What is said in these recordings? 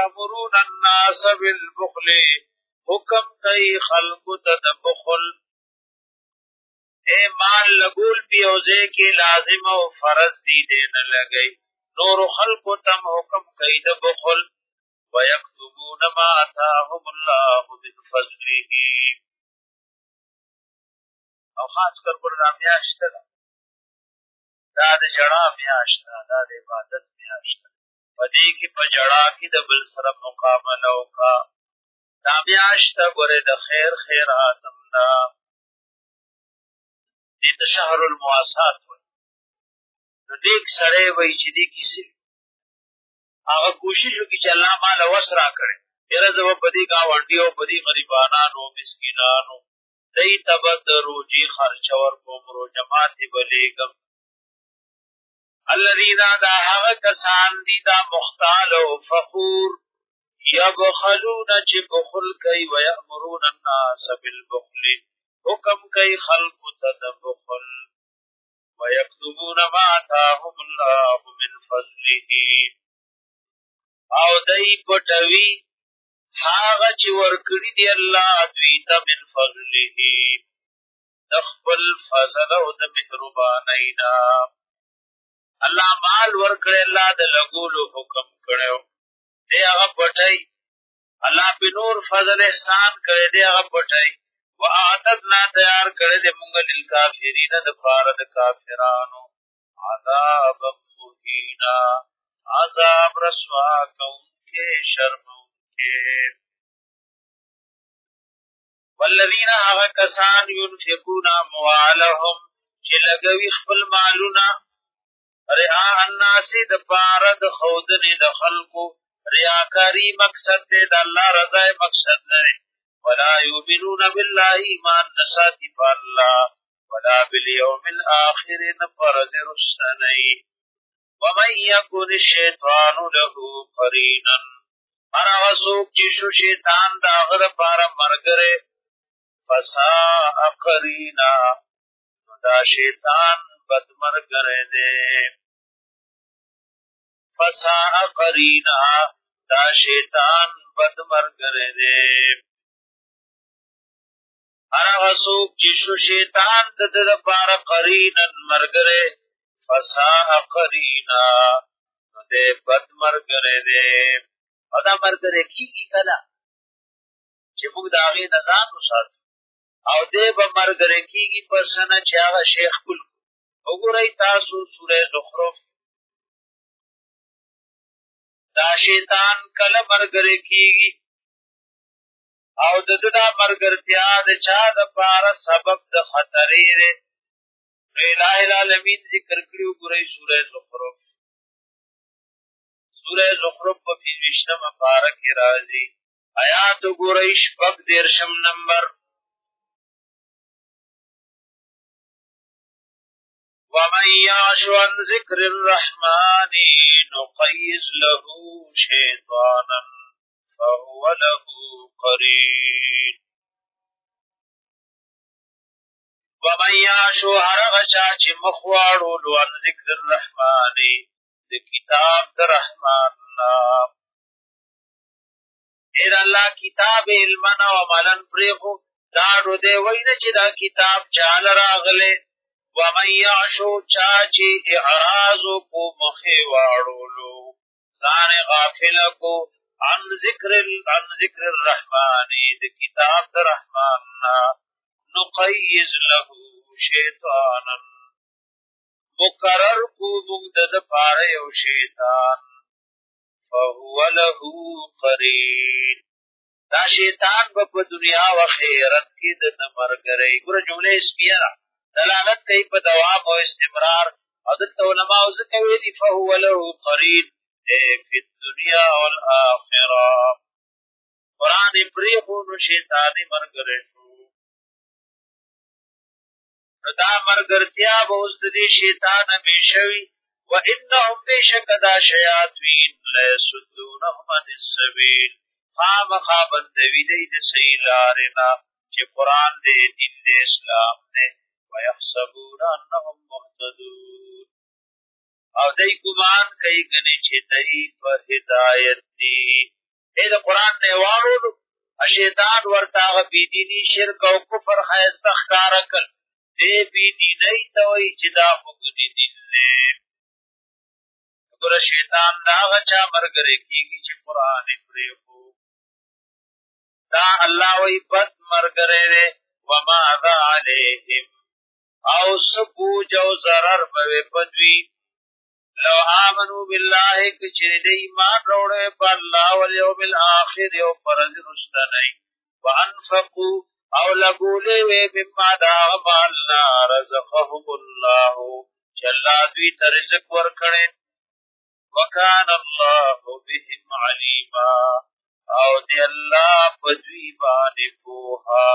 وَيَأْمُرُونَ النَّاسَ بِالْبُخْلِ حکم کئی خلق تدبخل اے مال لگول پیوزے کے لازم و فرض دی دینا لگئی نور خلق تم حکم کئی دبخل وَيَكْتُمُونَ مَا آتَاهُمُ اللَّهُ مِنْ فَضْلِهِ او خاص کر پر رامیاشت دا د جڑا میاشت دا د عبادت میاشت پدې کې په جڑا کې د بل سره مقابله وکا دا میاشت غره د خیر خیراتم دا د شهر المواسات وي نو دې سره وای چې دې کیسه هغه کوشش وکړي چې الله مال وسرا کړي یره زو پدې گاونډي او پدې غریبانو مسکینانو دای تبد روجي خرچ ور کوم رو جماعت بلیګم الذين دا هغه کسان دي دا مختال او فخور یبخلون چې بخل کوي ويأمرون الناس بالبخل حکم کوي خلق تدبخل ويكتمون ما آتاهم الله من فضله او دای پټوي هغه چې ورکړي دی الله دوی ته من فضله تخبل فضل او د مهربانینا الله مال ورکړي الله د لګولو حکم کړو دی هغه پټي الله په نور فضل احسان کړي دی هغه پټي واعتدنا تیار کړي دی موږ دل کافرین د فارد کافرانو عذاب مهینا عذاب رسوا کونکه شرمونکه والذین هغه کسان ينفقون اموالهم چې لګوي خپل مالونه رعاء الناس د پاره د خودنې د خلقو ریاکاری مقصد دی د الله رضا مقصد نه ولا یؤمنون بالله ایمان نساتی بالله ولا بالیوم الاخر نفرز رسنی ومن یکن الشیطان له قرینا هر څوک چې شو شیطان د هغه لپاره مرګره فساء قرینا دا شیطان بدمرګره دی فساء قرینا دا شیطان بدمرګره دی هر څوک چې شو شیطان د دې لپاره قرینا مرګره فساء قرینا دې بدمرګره دی او دا مرګره کیږي کله چې موږ د هغې نه ځان وساتو او دې به مرګره کیږي په سنه چې هغه شیخ کل وګورئ تاسو سوره زخرف دا شیطان کله مرګره کیږي او د دې دا مرګرتیا د چا د پاره سبب د خطرې لري الہ العالمین ذکر کړیو ګورئ سوره زخرف سوره زخرف په 20 پاره کې راځي آیات ګورئ شپږ دیرشم نمبر ومن يعش عن ذكر الرحمن نقيض له شيطانا فهو له قرين ومن يعش هرغچا چې مخواړو عن ذكر الرحمن د کتاب الرحمن ایر الله کتاب علمنا و عملن پریخو داړو دی وینه چې دا کتاب چال راغله ومن یعشو چاچی اعراض کو مخی واړولو ځان غافل کو عن ذکر الرحمن د کتاب الرحمن نقیز له شیطانا مقرر کو موږ د پاره یو شیطان فهو له قرین دا شیطان په دنیا او آخرت کې د مرګري ګره جمله اسمیه دلالت کوي په دوام او استمرار او د علماء ذکر وی فهو له قرین فی الدنیا والآخرة قرآن پریخونو شیطانی مرګره شو دا مرګرتیا به اوس د شیطان همیشوي وانهم بشکدا شیاطین لیسدونهم عن السبیل خامخا بندوی دی د صحیح لارنا چې قرآن دی دین دی اسلام دی ويحسبون انهم مهتدون او دای ګمان کوي کني چې دای په هدایت دي د قرآن نه واړو شیطان ورته هغه بېدیني شرک او کفر ښایسته ښکاره کړ دې بېدینۍ ته وایي چې دا خو ګنې دین دی ګوره شیطان د هغه چا ملګری کېږي چې قرآن یې پرېښود دا الله وایي بد ملګری دی وماذا علیهم او څه بوج او ضرر به وي په دوی لو آمنوا بالله که چېرې د ایمان راوړی په الله والیوم الاخر یو په ورځ وروستنۍ وانفقوا او لګولې وې مما د هغه مال نه رزقهم الله چې الله دوی ته رزق ورکړی وکان الله بهم علیما او دی الله په دوی باندې پوها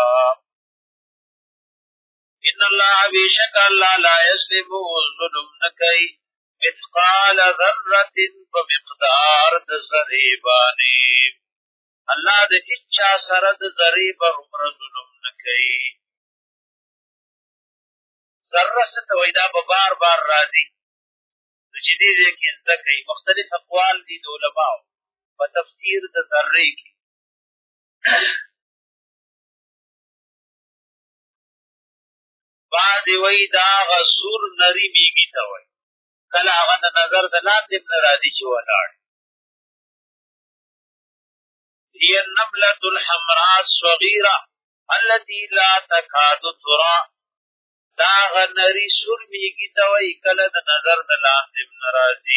ان الله بیشک الله لا یظلم ظلم نکوي مثقال ذره بمقدار د ذره باندې الله د اچا سره د ذره پر عمر ظلم نکوي ذره څه ته وایي دا به بار بار راځي چې دې کې زده کوي مختلف اقوال دي د علماو په تفسیر د ذره کې بعضې وایي دا هغه سور نري میږي ته وایي کله هغه د نظر د لاندې نه راځي چې ولاړ هي النملة الحمراء الصغيرة التي لا تكاد ترى دا هغه نري سور میږي ته وایي کله د نظر د لاندې نه راځي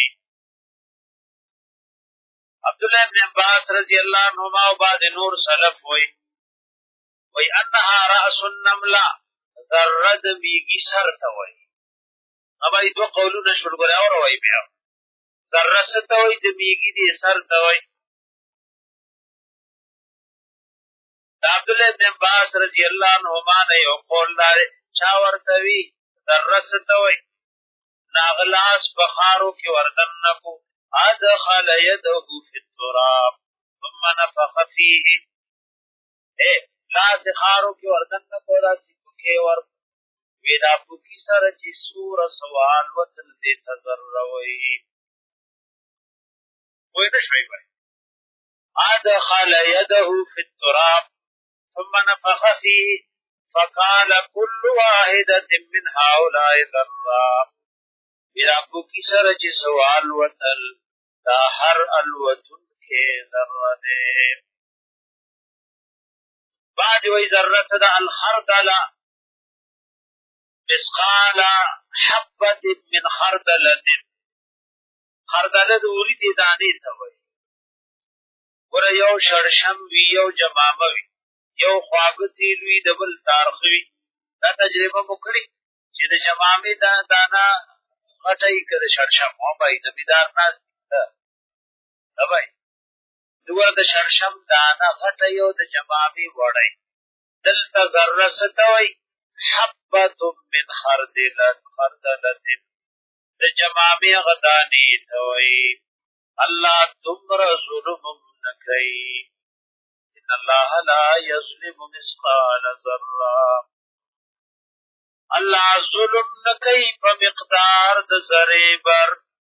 عبدالله ابن عباس رضی الله عنهما او بعد نور سلف وایي انها رأس النملة ذره د میږي سر ته وایي ابای دو قولونه شول ګره اور وای بیا ذره څه ته وای د میږي دې سر ته وای عبدالله ابن عباس رضی الله عنهما نه یو قول لري چا ورته وی ذره څه ته وای ناغلاس بخارو کې وردن نکو ادخل يده في التراب ثم نفخ فيه لاس خارو کې وردن نکو راځي کې ور ویدا پوکی سره چې سور سوال وتل دې تذروي وای نه شوي وای ادخل يده في التراب ثم نفخ فيه فقال كل واحدة من هؤلاء ذرة ویدا پوکی سره چې سوال وتل دا هر الوتن کې ذره ده بعد وی ذره صدا الخردله مثقال حبة من خردلة خردله د وریدې دانې ته وایي ګوره یو شړشم وي یو جمامه وي یو خواږه تیل وي د بل تارخ وي دا تجربه مو کړې چې د جمامې دانه غټی که د شړشم او بھائی زمیدار ناست بھائی ګوره د شړشم دانه غټی او د جمامې وړی دلته ذره څه ته وایي حبت من خردلت د جمامې غدانی توي الله تمر ظلم نکي ان الله لا يظلم مثقال ذره الله ظلم نکي په مقدار د ذره بر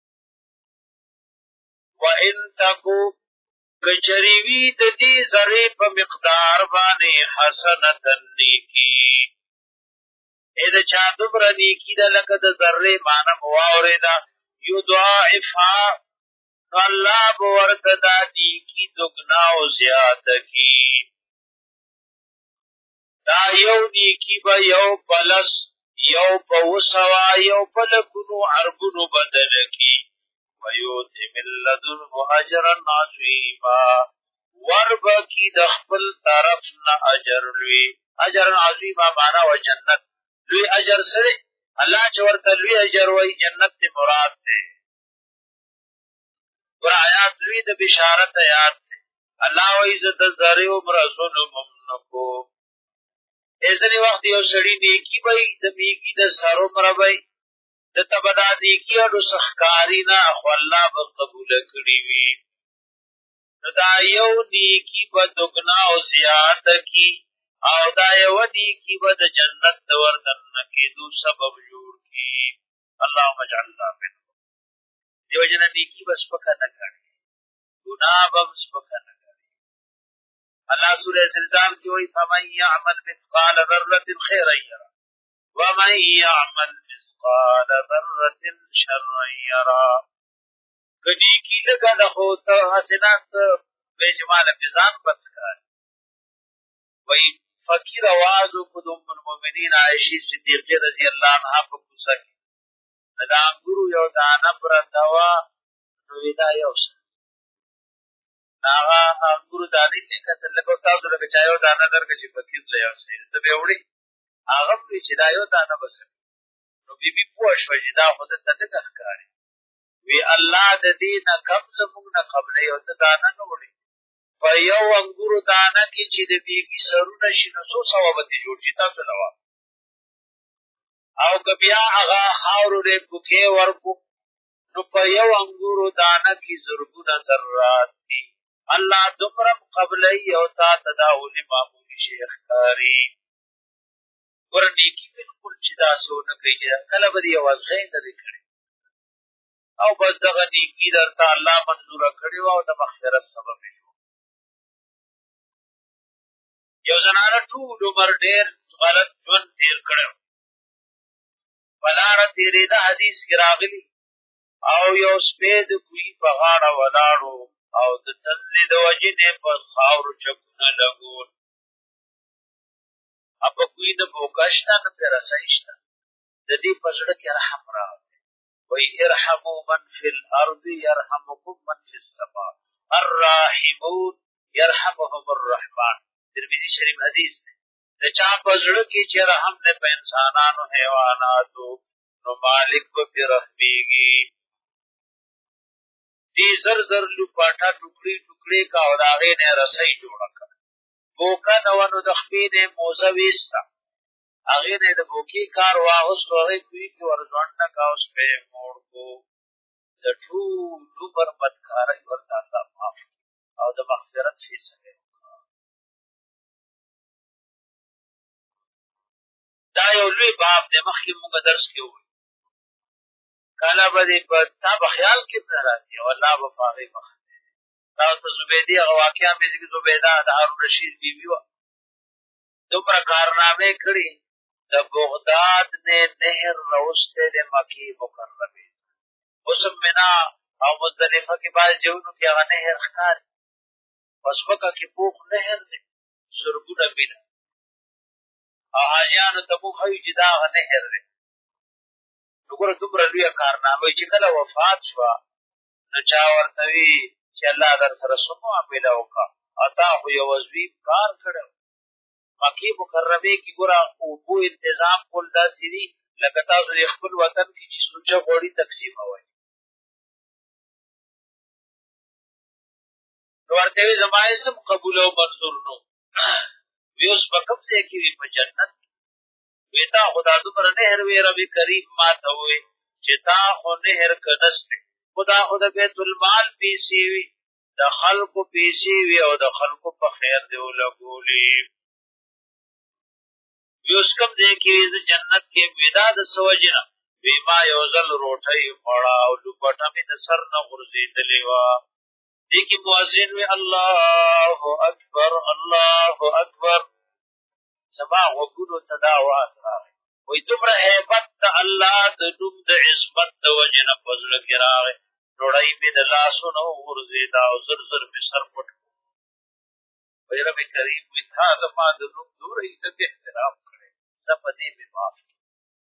وان تکو کچریوی د دې ذره په مقدار باندې حسنه نیکی اې چا دومره نیکي ده لکه د ذرې معنی مو واورېده یضاعفها نو الله به ورته دا نیکي دګنا او زیاته کړي دا یو نیکي به یو پلس یو په وسوه یو په لکونو ارګونو بدله کړي ویؤتي من لدنه اجرا عظیما وربکي د خپل طرف نه اجر لوی اجر عظیما معنا و جنت لوی اجر سره الله چې ورته لوی اجر وای جنت ته مراد ده ور آیات لوی د بشارت آیات ده الله وای عزت زری او مرزون ممنکو ایزنی وخت یو سړی نیکی وای د میګي د سرو مربای د تبدا نیکی او سخکاری نه خو الله به قبول کړی وي دا یو نیکی په دګنا او زیات کی او دا یو نیکی په د جنت د ورتن کېدو سبب جوړ کی اللهم اجعلنا منهم دیو جن نیکی بس پکا نه کړي ګناه بس پکا نه کړي الله سورہ زلزال کی وی فمن یعمل مثقال ذرة خیرا یرا ومن یعمل مثقال ذرة شرا یرا. کدی کی لگا دخو تا حسنات بیجمال بزان بدکار وی فقیر آوازو کدوم المؤمنین عائشی صدیقی رضی اللہ عنہ پا کسکی دا انگورو یو دانا پرندوا نویدا یوسا ناغا انگورو دانی لیکتن لکو تاسو لکه چایو دانا درکچی فقیر لیوسا تا بیوڑی آغم وی چی دا یو دانا بسکی نو بی بی پوش وجی دا خودت تدک اخکاری وی اللہ دا دینا کم زمونگ قبل یو تا دانا نوڑی په یو انګورو دانه کې چې د بیګي سرونه شي نو څو ثوابته جوړ شي تاسو لوا او که بیا هغه خاورو دې پوکې ورکو نو په یو انګورو دانه کې زرګونه ذرات دي. الله دومره قبلې او تا تداول معمولی شیخ کاری ورني کې بالکل چې تاسو نه کوي کله به یې وازغې نه کړي او بس دغه نیکی درته الله منظور کړی او د مغفرت سبب شي. یو زنانه ټول عمر ډېر غلط ژوند تیر کړی ولاره تېرېده حدیث کې راغلي او یو سپی د کوهي په غاړه ولاړو او د تندې د وجې نه په خاورو چکونه لګول په کوهي نه بوکه شته نه پرې رسۍ شته د دې په زړه کې رحم راغلی وایي ارحموا من فی الارض یرحمکم من فی السماء الراحمون یرحمهم الرحمن. ترمذی شریف حدیث دی د چا په زړه کې چې رحم نه په انسانانو حیواناتو نو مالک به پرې رحمېږي. دې زر زر لوپاټه ټوکړي ټوکړي کا او د هغې نه رسۍ جوړه کړه بوکه نه وه نو د خپې نه یې موزه ویسته هغې نه یې د بوکې کار واغوستو هغې کوهي کې ورځونډه کا او سپی یې موړ کړو. د ټول عمر بدکارۍ ورته الله معاف او د مغفرت فیصله دا یو لوی باب دی مخکې مونږ درس کې وویل کله به دې په تا به خیال کې نه راځي او الله به په هغې مخ تاسو ته زبیدې هغه واقعه مې ذکر زبیده د هارون رشید بیبي وه دومره کارنامې کړي د بغداد نه نهر راوستی د مکې مکرمې اوس هم منا او مزدلفه کې بعض ځایونو کې هغه نهر ښکاري په سپکه کې پوخ نهر دی زرګونه مینه او حاجیانو ته موږ ښیو چې دا هغه نهر دی نو ګوره دومره لویه کارنامه چې کله وفات شوه نو چا ورته وي چې الله در سره څه معامله وکړه او تا خو یو عظیم کار کړی مکې مکرمې کې ګوره اوبو انتظام کول داسې دي لکه تاسو د خپل وطن کې چې سوچه غوړي تقسیموئ نو ورته وي زما یې سم قبول او منظور نو وی اوس په کوم ځای کې وي په جنت وی تا خو دا دومره نهر وی رب کریم ما ته ووایي چې تا خو نهر که نستی خدا خو د بیت المال پیسې وي د خلکو پیسې وي او د خلکو په خیر دې ولګولې وی اوس کوم ځای کې وي زه جنت کې وي دا د څه وجې نه وی ما یو ځل روټۍ خوړه او لوپټه مې د سر نه غورځېدلې وه دې کې مؤذن وی الله اکبر الله اکبر زما غوږونو ته دا اواز راغی وایي دومره هیبت د الله د نوم د عظمت د وجې نه په زړه کې راغی ډوډۍ مې د لاسو نه وغورځېده او زر زر مې سر پټ کړو وایي رب کریم وایي تا زما د نوم دومره عزت احترام کړی زه په دې مې معاف کړم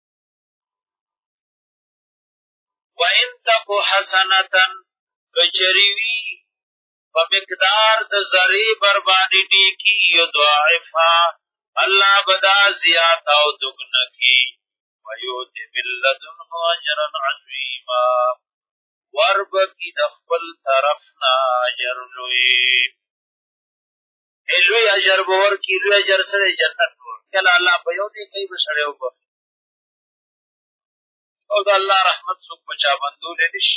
وإن تک حسنة کچری وي په مقدار د ذرې بربادي نیکي یضاعفها الله بدا زیات او دگنا کی ویوتی من لدنه اجرا عظیما ورب کی دخبل طرفنا اجر لوی لوی اجر بور کی لوی اجر سر جنت بور کلا اللہ پیوتی کئی بسڑے اوپر او دا اللہ رحمت سک بچا بندو لیدش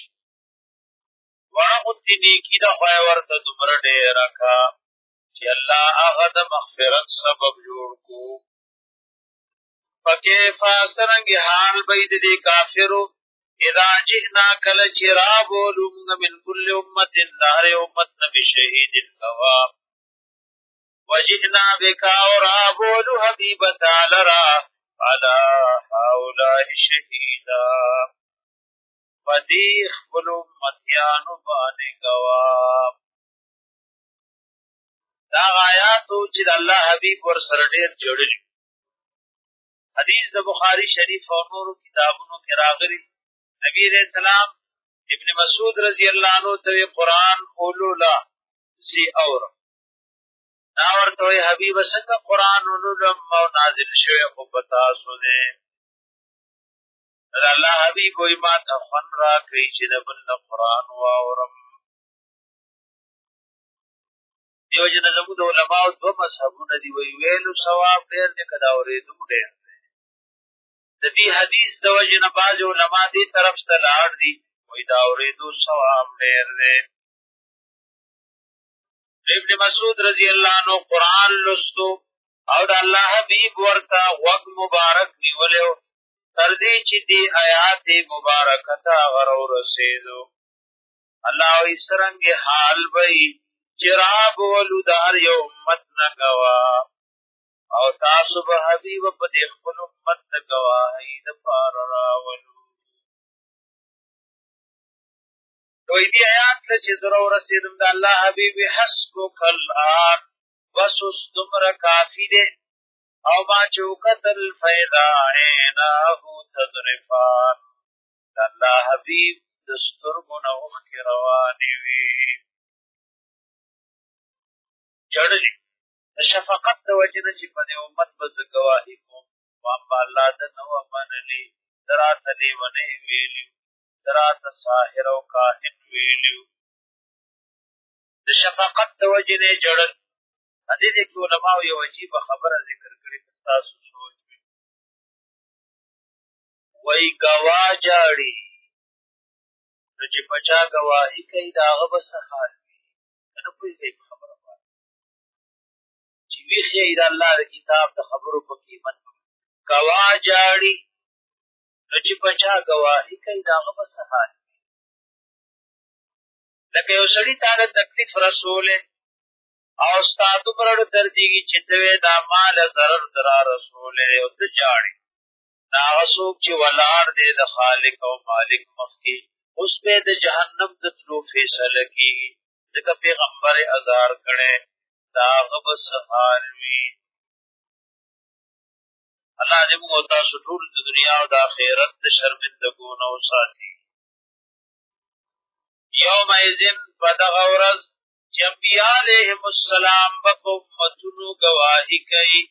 وڑا نیکی دا خواہ ورد دمر ڈیرا کا چې الله هغه د مغفرت سبب جوړ کو فکیف سرنګ حال بید دی کافرو اذا جئنا کل چراب ولوم من کل امت دهر امت نبی شهید گواه وجئنا بك اورابول حبیب تعالی علی هؤلاء شهیدا فدیخ بلو متیانو بانی گواب. دا آیاتو چې د الله حبیب ور سره ډېر جوړل. حدیث د بخاری شریف او نورو کتابونو کې راغلی نبی علیہ السلام ابن مسعود رضی اللہ عنہ ته قرآن اولولا سی اور نا ورته حبیب څنګه قرآن اولولم او نازل شوی خو پتا سو دے الله حبیب وی ما ته خون را کوي چې د بل قرآن واورم. دیو جن زموږ د علماء دو مذهبونه دی وی ویلو ثواب ډیر دی کدا اورېدو ډیر دی. د دې حدیث د وجه نه باز علماء دې طرف ته لاړ دي وی دا اورېدو ثواب ډیر دی. ابن مسعود رضی الله عنه قرآن لستو او د الله حبیب ورته وق مبارک نیولیو تر دې چې دې آیات مبارکه ته غرو رسیدو. الله وی سرنګ حال وی چراب ولودار یو امت نگوا او تاسو به حبیب په دې خپل امت نگواهی د پار راولو. دوی دی آیات چې درو رسیدم د الله حبیب حسبک الان وسوس تمر کافی دے او ما چوکتل فیدا عیناهو تدرفان د الله حبیب دسترګو نه اوښکې روانې وي جړلې د شفقت د وجه نه چې په دې امت به زه ګواهي کوم واما الله د نو منلي دراته لیونی ویلي دراته ساحر او کاهن ویلي د شفقت د وجه نه جړل. حدیث کې علماء یو عجیب خبره ذکر کړې تاسو سوچ وای گوا جاړي نو چې پچا گواہی کوي دا هغه به سحال وي نه پوهیږي خبره وایي چې ویخی د الله د کتاب د خبرو په قیمت گوا جاړي نو چې پچا گواہی کوي دا هغه به سحال وي. لکه یو سړی تعالی تکلیف رسوله او استاد پرړ تر دیږي چې دوی دا مال ضرر درا رسوله او ته جاړي دا څوک چې ولار دې د خالق او مالک مخکي اوس په د جهنم د تلو فیصله کی ځکه پیغمبر ازار کړي دا غب سحال وی. الله دې موږ تاسو ټول د دنیا او د آخرت د شرمندګو نو ساتي. یوم ایذن بدغ ورځ چې انبیاء علیهم السلام په امتونو گواہی کوي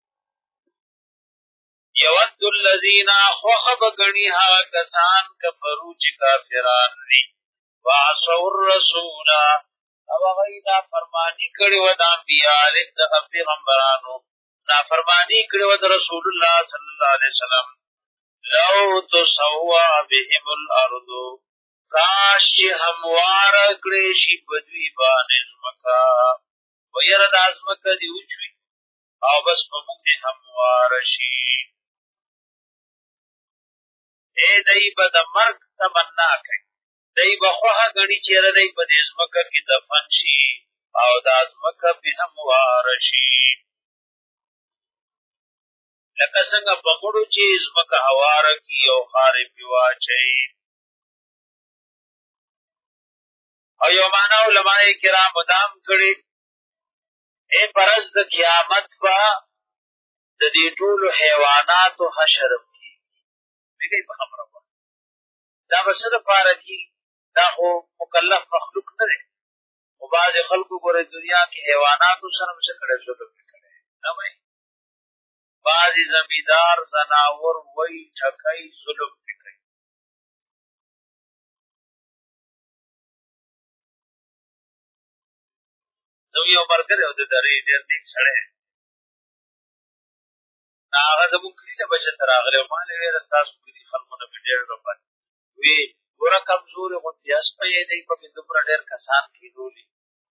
یود الذین خوخب گنی ها کسان کفرو چی کافران دی وعصوا الرسول او غی نافرمانی کړي و د انبیاء علیهم د پیغمبرانو نافرمانی کړي و د رسول الله صلی الله علیه وسلم لو تسوا بهم الارض کاش هموار کړي شي په دوی باندې مکا ويره د ازمکه دی اوچوي او بس په موږ دې هموار شي. اے دای په د مرګ تمنا کوي دای په خوغه غني چیرې دای په دې ازمکه کې دفن شي او د ازمکه په هموار شي. لکه څنګه په ګړو چې ازمکه هوار کی او خارې پیوا چي. او یو معنا علماء کرام مدام کړي اے پرز د قیامت با د دې ټول حیوانات او حشر کی دغه په خبره وایي دا بسره پاره کی دا خو مکلف مخلوق نه دی او باز خلکو ګوره دنیا کې حیوانات سره څه کړي ظلم کړي نه وای باز زمیدار زناور وای ټکای ظلم کړي. نو یو مرګره د درې ډېر نیک سره هغه د مونږ کلی ته بچت راغلی او مال یې رستاسو کلی خلکونه په ډېر ډول وی ګوره کمزورې غوندې اس په یې دی په کې دومره ډېر کسان کېدولي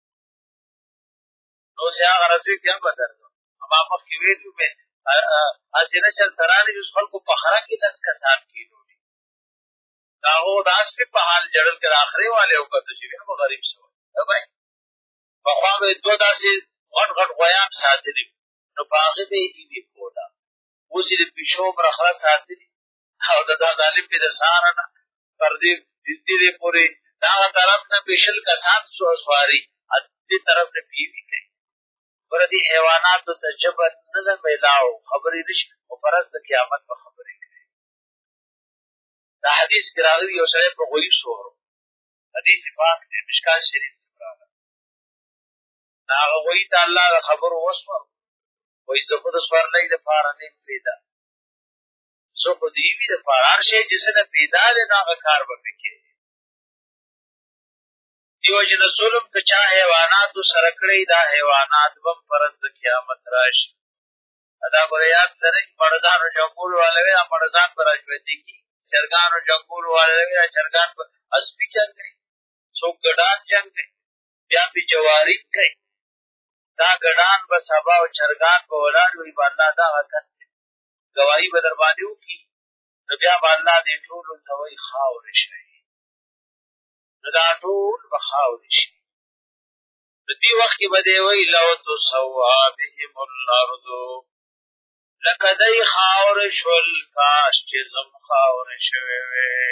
نو چې هغه رضوي کې هم بدر نو ما مخکې ویلو مې هسې نه چلته رانې اوس خلکو په خره کې 10 کسان کېدولي دا هغو د اسپې په حال جړل کې د آخرې والې وکتو چې بیا به غریب شوی پخوا به دوه داسې غټ غټ غویان ساتلی نو په هغې به یې ډیوې کوله. اوس یې د پیشو برخه ساتلي او د دا ظالم پې د سهاره نه تر دې دې پورې دغه طرف نه به 20 کسان سواري دې طرف نه پیوي کوي. ګوره دې حیواناتو ته ژبه نه ده میلاو، خبرې نه شي، خو په ورځ د قیامت به خبرې کوي. دا حدیث کې راغلي یو سړی په غویي سور حدیث پاک دی، مشکات شریف کې راغلی. هغه غویي ته الله د خبرو وسپارو، وایي زه خو د سورلۍ دپاره نه یم پیدا، زه خو د یوې دپاره هر شی چې څه نه پیدا دی نو هغه کار به مې کوي. دې وجې نه ظلم که چا حیواناتو سره کړی دا حیوانات به هم په ورځ د قیامت راشي. دا ګوره یاد لرئ مړزانو جنګول والا وی دا مړزان به را ژوندي کېږي، چرګانو جنګول والا وی دا چرګان به اسپي جنګوي، څوک ګډان جنګوي، بیا پې جواري کوي. دا ګډان به سبا او چرګان به ولاړ وي به الله دغه کس دی ګواهي به در باندې وکړي نو بیا به الله دې ټولو ته وایي خاورې شئ، نو دا ټول به خاورې شي. نو دې وخت کې به دی وایي لو تسوا بهم الارض، لکه دی خاورې شول کاش چې زم خاورې شوې وې،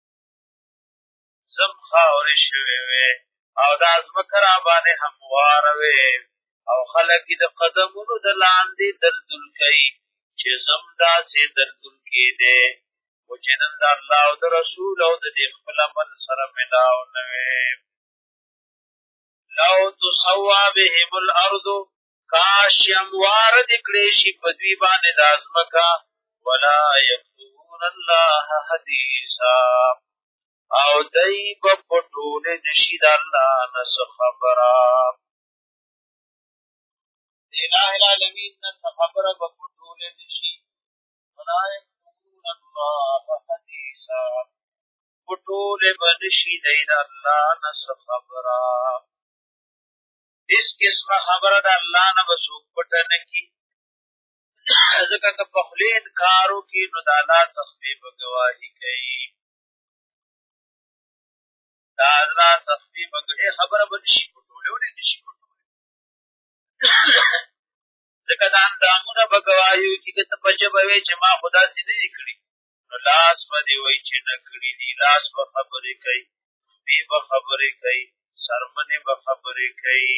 زم خاورې شوې وې او دا ځمکه را باندې همواره وې او خلک د قدمونو د لاندې دلدل کوي چې زم داسې دلدل کېدی خو چې نن د الله او د رسول او د دې خپل عمل سره ملاو نه وې. لو تسوا بهم الارض، کاش همواره دې کړې شي په دوی باندې دا ځمکه، ولا یکتمون الله حدیثا، او دی به پټولې نشي د الله نه څه خبره، د الٰه العالمین نه څه خبره به پټولې نشي. ولا یکتمون الله حدیثا، پټولې به نشي دی د الله نه څه خبره، هېڅ قسمه خبره د الله نه به څوک پټه نه کړي. ځکه که په خولې انکار وکړي نو د الله څخه به ګواهي کوي، دا الله څخه به خبره به نشي پټولی، ولې نشي پټولی؟ ځکه دا اندامونه به ګواهي وکړي. که ته په ژبه وایې چې ما خو داسې نه دي کړي نو لاس به دې وایي چې نه کړي دي، لاس به خبرې کوي، خولې به خبرې کوي، څرمنې به خبرې کوي.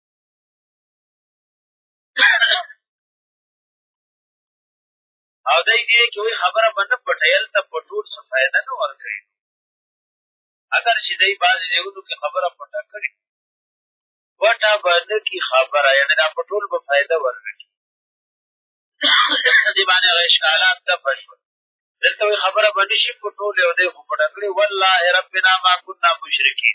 او دی دې کې وایي خبره به نه پټوي، هلته پټول څه فایده نه ورکوي. اگر چې دی بعضې ځایونو کې خبره پټه کړي پټه به نه کړي خبره، یعنې دا پټول به فایده ورنه کړي. دې باندې هغه اشکالات دفع شول. دلته وایي خبره به نه شي پټولی او دی خو پټه کړې، والله ربنا ما کنا مشرکین.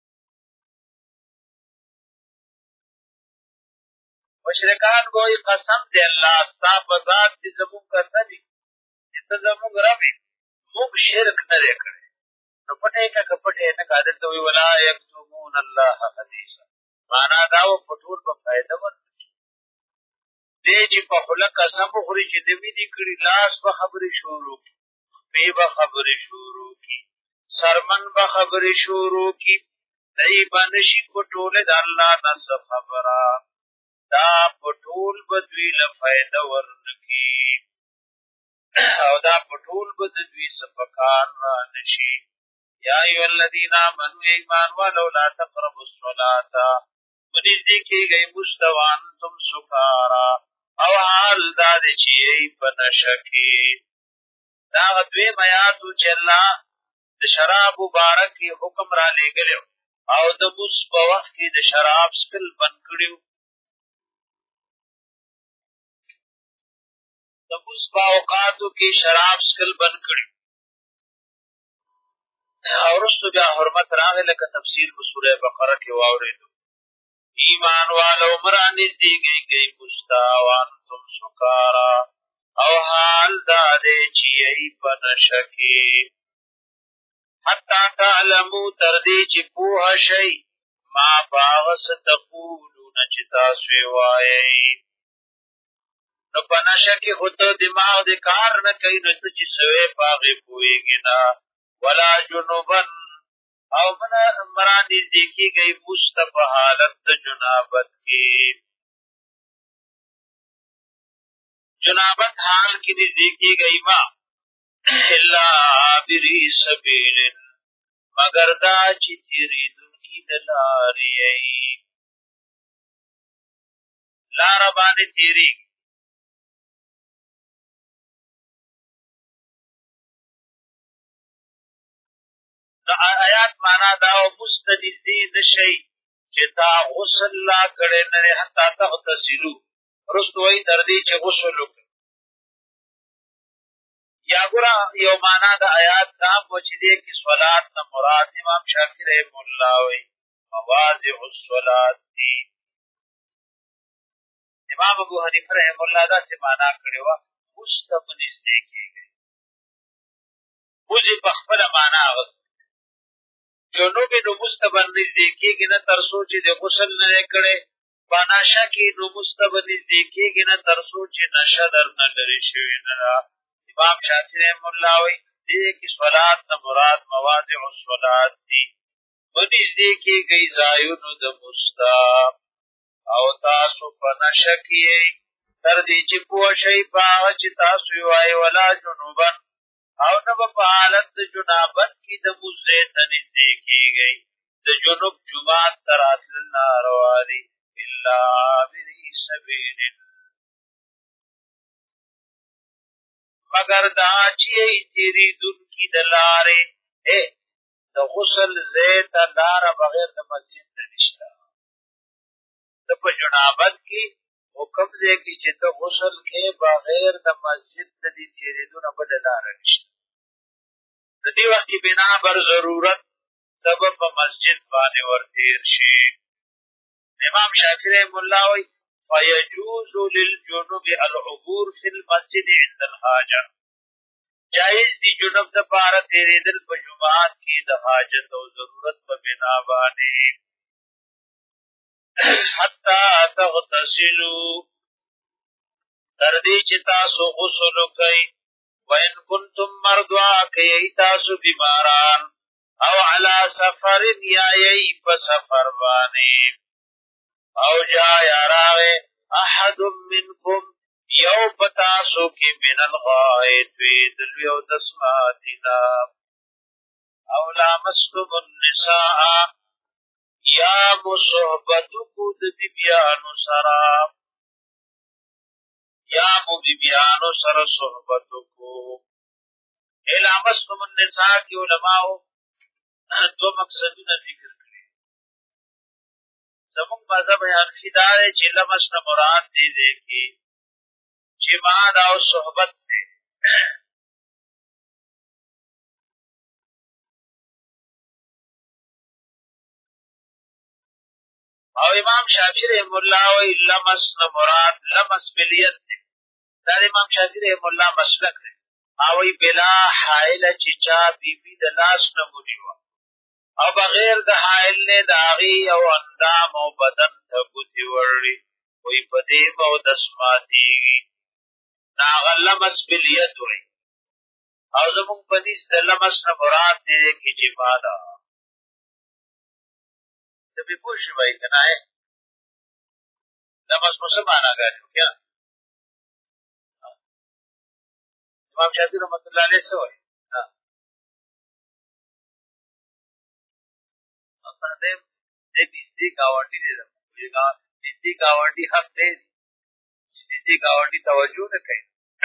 مشرکان به وایي قسم دی الله ستا په ذات چې زمونږ کته دي چې ته زمونږ رب یې، موږ شرک نه دی کړی. نو پټه یې که که پټه یې نه که، دلته وایي ولا یکتمون الله حدیثا، معنا دا و پټول به فایده ورنه کړي. دی چې په خوله قسم وخوري چې ده مې دي کړي، لاس به خبرې شروع کړي، خولې به خبرې شروع کړي، څرمن به خبرې شروع کړي، دی به نه شي پټولی د الله نه څه خبره، دا پټول به دوی له فایده ورنه کړي او دا پټول به د دوی څه په کار را نه شي. یا ایها الذین آمنوا ایمان والو لا تقربوا الصلاة، ونږدې کېږئ مونځ ته وانتم سکارا، او حال دا دی چې یئ په نشه کې. دا هغه دویم آیات و چې الله د شرابو باره کې حکم را لېږلی او د مونځ په وخت کې د شراب څښل بند کړي وو. د مونځ په اوقاتو کې شراب څښل بند کړي او وروستو بیا حرمت راغی لکه تفصیل په سوره بقره کې واورېدو. ایمان والو مه رانږدې کېږئ مونځ ته وانتم سکارا، او حال دا دی چې یئ په نشه کې، حتی تعلمو تر دې چې پوهه شئ ما په هغه څه تقولونه چې تاسو یې وایئ. نو په نشه کې خو ته دماغ دې کار نه کوي، نو ته چې څه وایې په هغې پوهېږې نه. ولا جنوبا، او مه رانږدې کېږئ مونځ ته په حالت د جنابت کې، جنابت حال کی نزدیکی گئی ما الا عابری سبیل مگر دا چی تیری دنکی دلاری ای لار بانی تیری دا آیات مانا دا و مستنزی نشی چتا غسل لا کڑے نرے حتی تغتسلو رستوئی تردی چه غسلو یا گرا یو مانا دا آیات نام وچدے کی صلات نا مراد امام شافعی رحم اللہ وی مواضع الصلات دی امام ابو حنیفہ رحم اللہ دا سے مانا کرے وا مستبنز دیکھے گئے موزی بخبر مانا آغاز جنوب نو مستبنز دیکھے گئے نا ترسو چی دے غسل نرے کرے باناشا کی نو مستبنز دیکھے گئے نا ترسو چی نشدر نلری شوی نرا امام شافعی رحم اللہ وی دیکھ صلات نا مراد مواضع الصلات دی منیز دیکھے گئی زائنو دا مستا او تاسو پنشکیئی تردی چی پوشی پاغ چی تاسو یوائی ولا جنوبن او نبا پا حالت دا جنابت کی دا مزیتن دیکھی گئی دا جنوب جماعت تراتل نارواری اللہ عابری سبیل مگر دا چی تیری دن کی دلارے دا غسل زیت لار بغیر دا مسجد نشتا دا پا جنابت کی حکم زی کی چی تا غسل کے بغیر دا مسجد دا دی تیری دون بد لار نشتا دا دی وقت بنا بر ضرورت تب پا مسجد بانے ورتیر شی امام شافعی رحم اللہ وی فیجوز للجنوب العبور فی المسجد عند الحاجہ جائز دی جنوب دا پارا تیری دل پا جماعت کی دا حاجت و ضرورت پا بنا بانے حتی تغتسلو تردی چی تاسو غسلو کئی وَإِن كُنتُم مَّرْضَىٰ کئی تاسو بیماران او علی سفر یا یئی پا سفر بانے او جا یا راغے احد منکم یو پتاسو کی من الغائط ویدلوی او دسماتینا او لامستم النساء یا مصحبتو کود بیبیانو سرا یا مو بیبیانو سر صحبتو کو لامستم النساء کی علماء دو مقصدون ذکر کری زمون مذہب حنفی دارے چی لمس نمراد دی دے کی جماعت او صحبت دے او امام شافعی رحم اللہ وی لمس نمراد لمس بلیت دے دار امام شافعی رحم اللہ مسلک دے اوی بلا حائل چچا بی بی دلاس نمونیوا او بغیر د حائل نے داغی او اندام او بدن تبوتی ورڑی وی پدیم او دسماتی ناغا لمس بلیت وی او زمون پنیس د لمس نمراد دے کی جمادا تبی پوشی بائی کنائے لمس مسلمانا گانے ہو کیا امام شافعی رحمت اللہ علیہ سوئے دے نزدی گاونڈی دے نزدی گاونڈی حق دے نزدی گاونڈی توجہ نہ کئی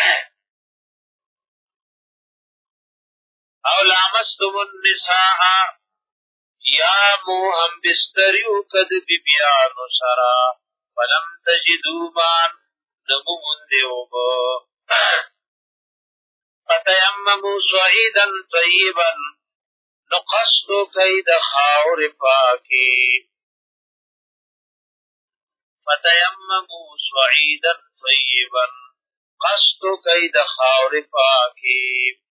او لامستم النساء یا مو ہم بستریو کد بیبیانو سرا فلم تجدو مان نمو مندیو با فتیممو سعیدا طیبا نقصدو کئی دخاور پاکی فتیممو سعیدا طیبا قصدو کئی دخاور پاکی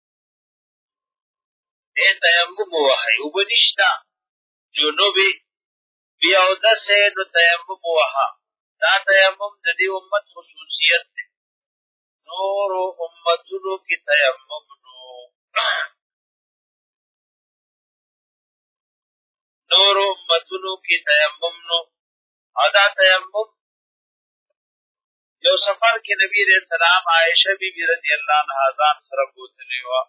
اے تیمم وحی اوبنشتا جنوبی بیاو دسے نو تیمم وحا دا تیمم دا دی امت خصوصیت دے نور امتنو کی تیمم نو نور امتنو کی تیمم نو ادا تیمم یو سفر کې نبی رسول سلام عائشہ بی بی رضی الله عنها ځان سره بوتلې و.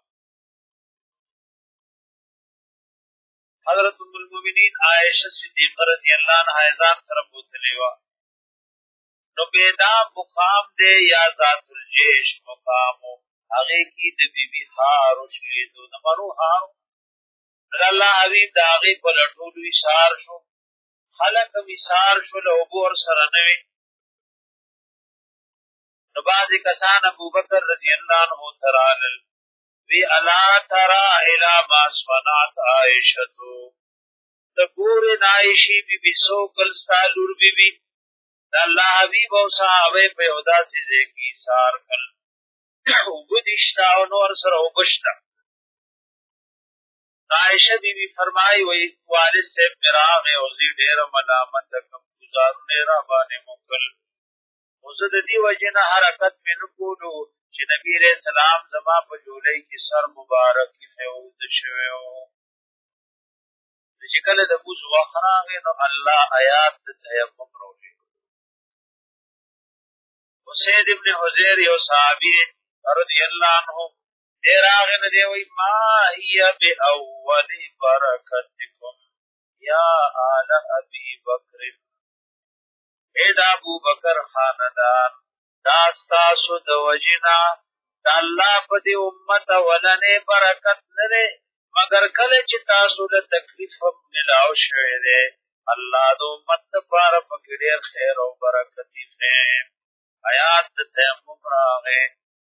حضرت ام المؤمنین عائشہ صدیقہ رضی الله عنها ځان سره بوتلې و. نو پیدا مقام دے یا ذات الجیش مقامو هغه کې د بیبي هارو شلیدو د مرو هارو الله حبیب د هغې په لټولو ایثار شو، خلک هم ایثار شول او اوبه ورسره نه وې. نو بعضې کسان ابوبکر رضی الله عنه ته رالل، وی الا ترى الی ما صنعت عائشةو، ته ګورې د عایشې بیبي څو کل ستا لور بیبي د الله حبیب او صحابه په یو داسې ځای کې ایثار کړل، اوبه دې شته او نور سره اوبه شته. عائشہ بی بی فرمائی وی والد صاحب میرا آغی اوزی دیر ملامت کم گزارنے را بانے مکل وزد دی وجن حرکت میں نکولو چی نبی علیہ السلام زما پا جولی کی سر مبارکی خیود شویو چکل دبوز وخراغی نو اللہ آیات تیمم رولی. حسید ابن حزیر یو صحابی رضی اللہ عنہ دیر آغین دیوی ما ہی بی اول برکتکم یا آل ابی بکر، اید ابو بکر خاندان داستاسو دوجنا دا اللہ پا دی امت ولنے برکت نرے مگر کل چی تاسو دا تکلیف ملاو شوئے اللہ دا امت پارا پکڑیر خیر و برکتی خیم. آیات تیمم راغے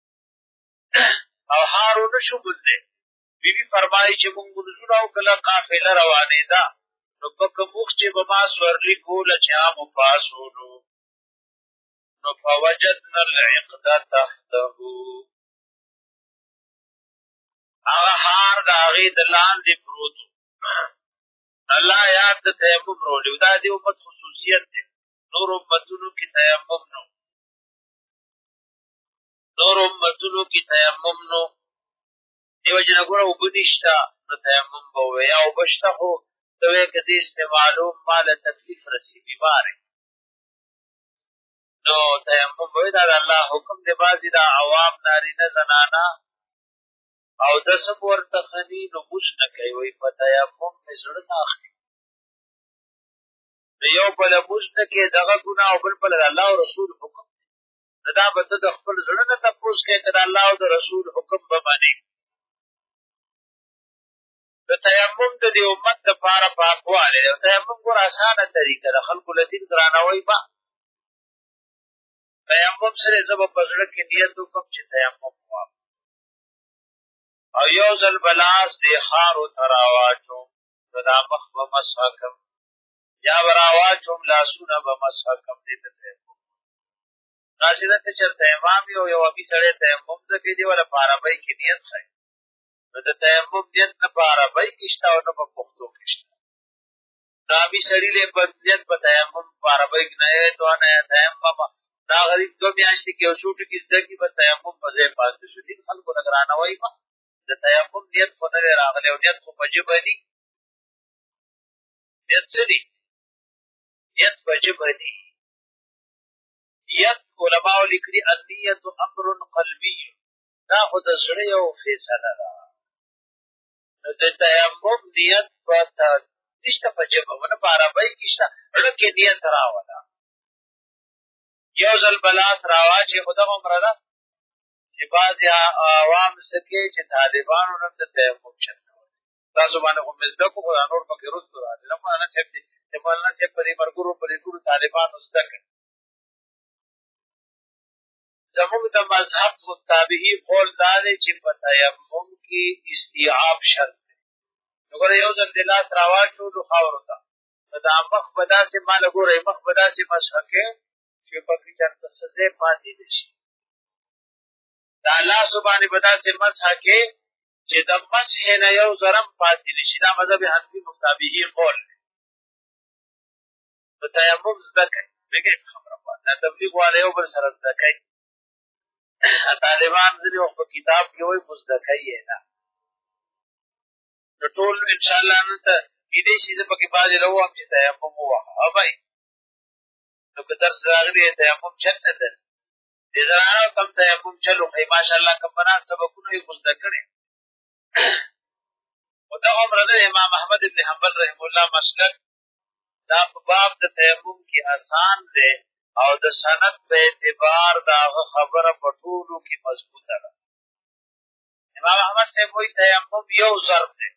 او هارو نشو بلده. بی بی فرمایی چې مونږ منځونه او کله قافله روانې ده نو پکه موږ چې به ما سورلي کوله چې عامو پاسولو نو فوجدنا العقده تحته، هغه هار د هغې د لاندې پروت الله یاد د تیمم رولی. دا د امت خصوصیت دی، نور امتونو کې تیمم نو، نور امتونو کې تیمم نو دیو جن ګوره اوبه نشته نو تیمم به ووایي، یا اوبه شته خو ته وایې که دې استعمالوم ما له تکلیف رسي بیمار نو تیمم به وایي. دا د الله حکم دی. بعضې د عوام نارینه زنانه او دسه به ورته خني نو مونځ نه کوي، وایي په تیمم مې زړه نه اخلي. نو یو بله مونځ نه کوي دغه ګناه او بل بله د الله او رسول حکم دی. نو دا به ته د خپل زړه نه تپوس کوې که د الله او د رسول حکم به منې. د تیمم د دې امت دپاره پاکوالی دی. تیمم ګوره اسانه طریقه ده، خلکو له دین ګرانوئ به تیمم سره زه به په زړه کې نیت وکړم چې تیمم وکړم او یو ځل به لاس دې خارو ته راواچوم نو دا مخ به مسح کړم یا به راواچوم لاسونه به مسح کړم. دې ته تیمم داسې ده ته چېرته امام وي او یو امي سړی تیمم زده کوي دې وله په عربۍ کې نیت ښایي نو د تیمم نیت نه په عربۍ کې شته او نه په پښتو کې شته. نو امي سړي لی په نیت په تیمم په عربۍ کې نهیت ونه تیمم دا غریب 2 میاشتې کې یو څو ټکي زده کړي به تیمم په ځای پاتې شو. دین خلکو نه ګرانوئ به د تیمم نیت خو نه دی راغلی او نیت خو په ژبه دي. نیت څه دي؟ نیت په ژبه دي. نیت علماو لیکلي النیت امر قلبي، دا خو د زړه یو فیصله ده. نو د تیمم نیت نشته په ژبه ونه په عربۍ کې شته، زړه کې نیت راوله. یو ځل به لاس راواچې خو دغه عمره ده چې بعضې عوام څه کوي چې طالبانو نه د تیمم چل نه وایي. تاسو باندې خو مې زده کړو خو دا نور پکې رستو راځي. نه مولانا صاحب دي چې مولانا صاحب په دې ملګرو په دې ټولو طالبانو زده کړي. زموږ د مذهب متابعي قول دا دی چې په تیمم کې استیعاب شرط دی. نو ګوره یو ځل دې لاس راواچولو خاورو ته نو دا مخ به داسې ماله ګورئ مخ به داسې مسحه کوې چې پکې چېرته څه ځای پاتې نه شي. دا لاسو باندې به داسې مسحه کوې چې د مسحې نه یو ذرم پاتې نه شي. دا مذهب حنفي متابعي قول دی. نو تیمم زده کوئ بګې خبره دا تبلیغ والا یو بل سره زده کوي. طالبان ځینې وخت په کتاب کې وایي خو زده کوي یې نه. نو ټول انشاءالله نن ته کېدای شي زه پکې بعضې راووایم چې تیمم ووهه بھائی نو که درس راغلی تیمم چل نه ده دې زنانو کم تیمم چلو خی ماشاءالله کمبنان سبقونه یې خو زده کړي او دا عمر د امام احمد ابن حنبل رحم الله مسلک دا په باب د تیمم کې آسان دی او د سند په اعتبار دا خبره په ټولو کې مضبوطه ده امام احمد صاحب وایي تیمم یو ضرب دی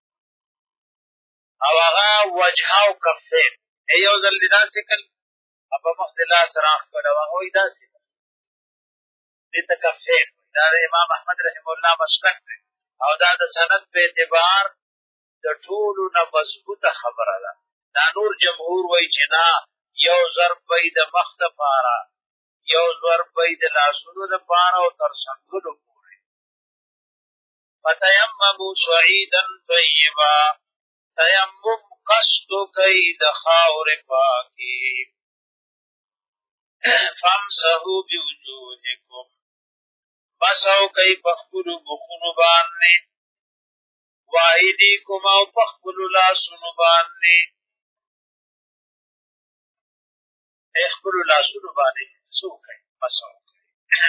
او هغه وجهه او کفین یو ځل داسې کړ په مخ د لاس راښ کړ او هغه وایي داسې دې ته کفین دا د امام احمد رحم الله مسلک دی او دا د سند په اعتبار د ټولو نه مضبوطه خبره ده دا نور جمهور وایي چې نه یو ضرب به د مخ دپاره یو ضرب به د لاسونو دپاره او تر څنګلو پورې فتیمموا صعیدا طیبا تیمم قصد کوي د خاورې پاکې فامسحوا بوجوهکم مسحو کوي په خپلو مخونو باندې وایدیکم او په خپلو لاسونو باندې خپلو لاسونو باندې څه وکړئ مسح وکړئ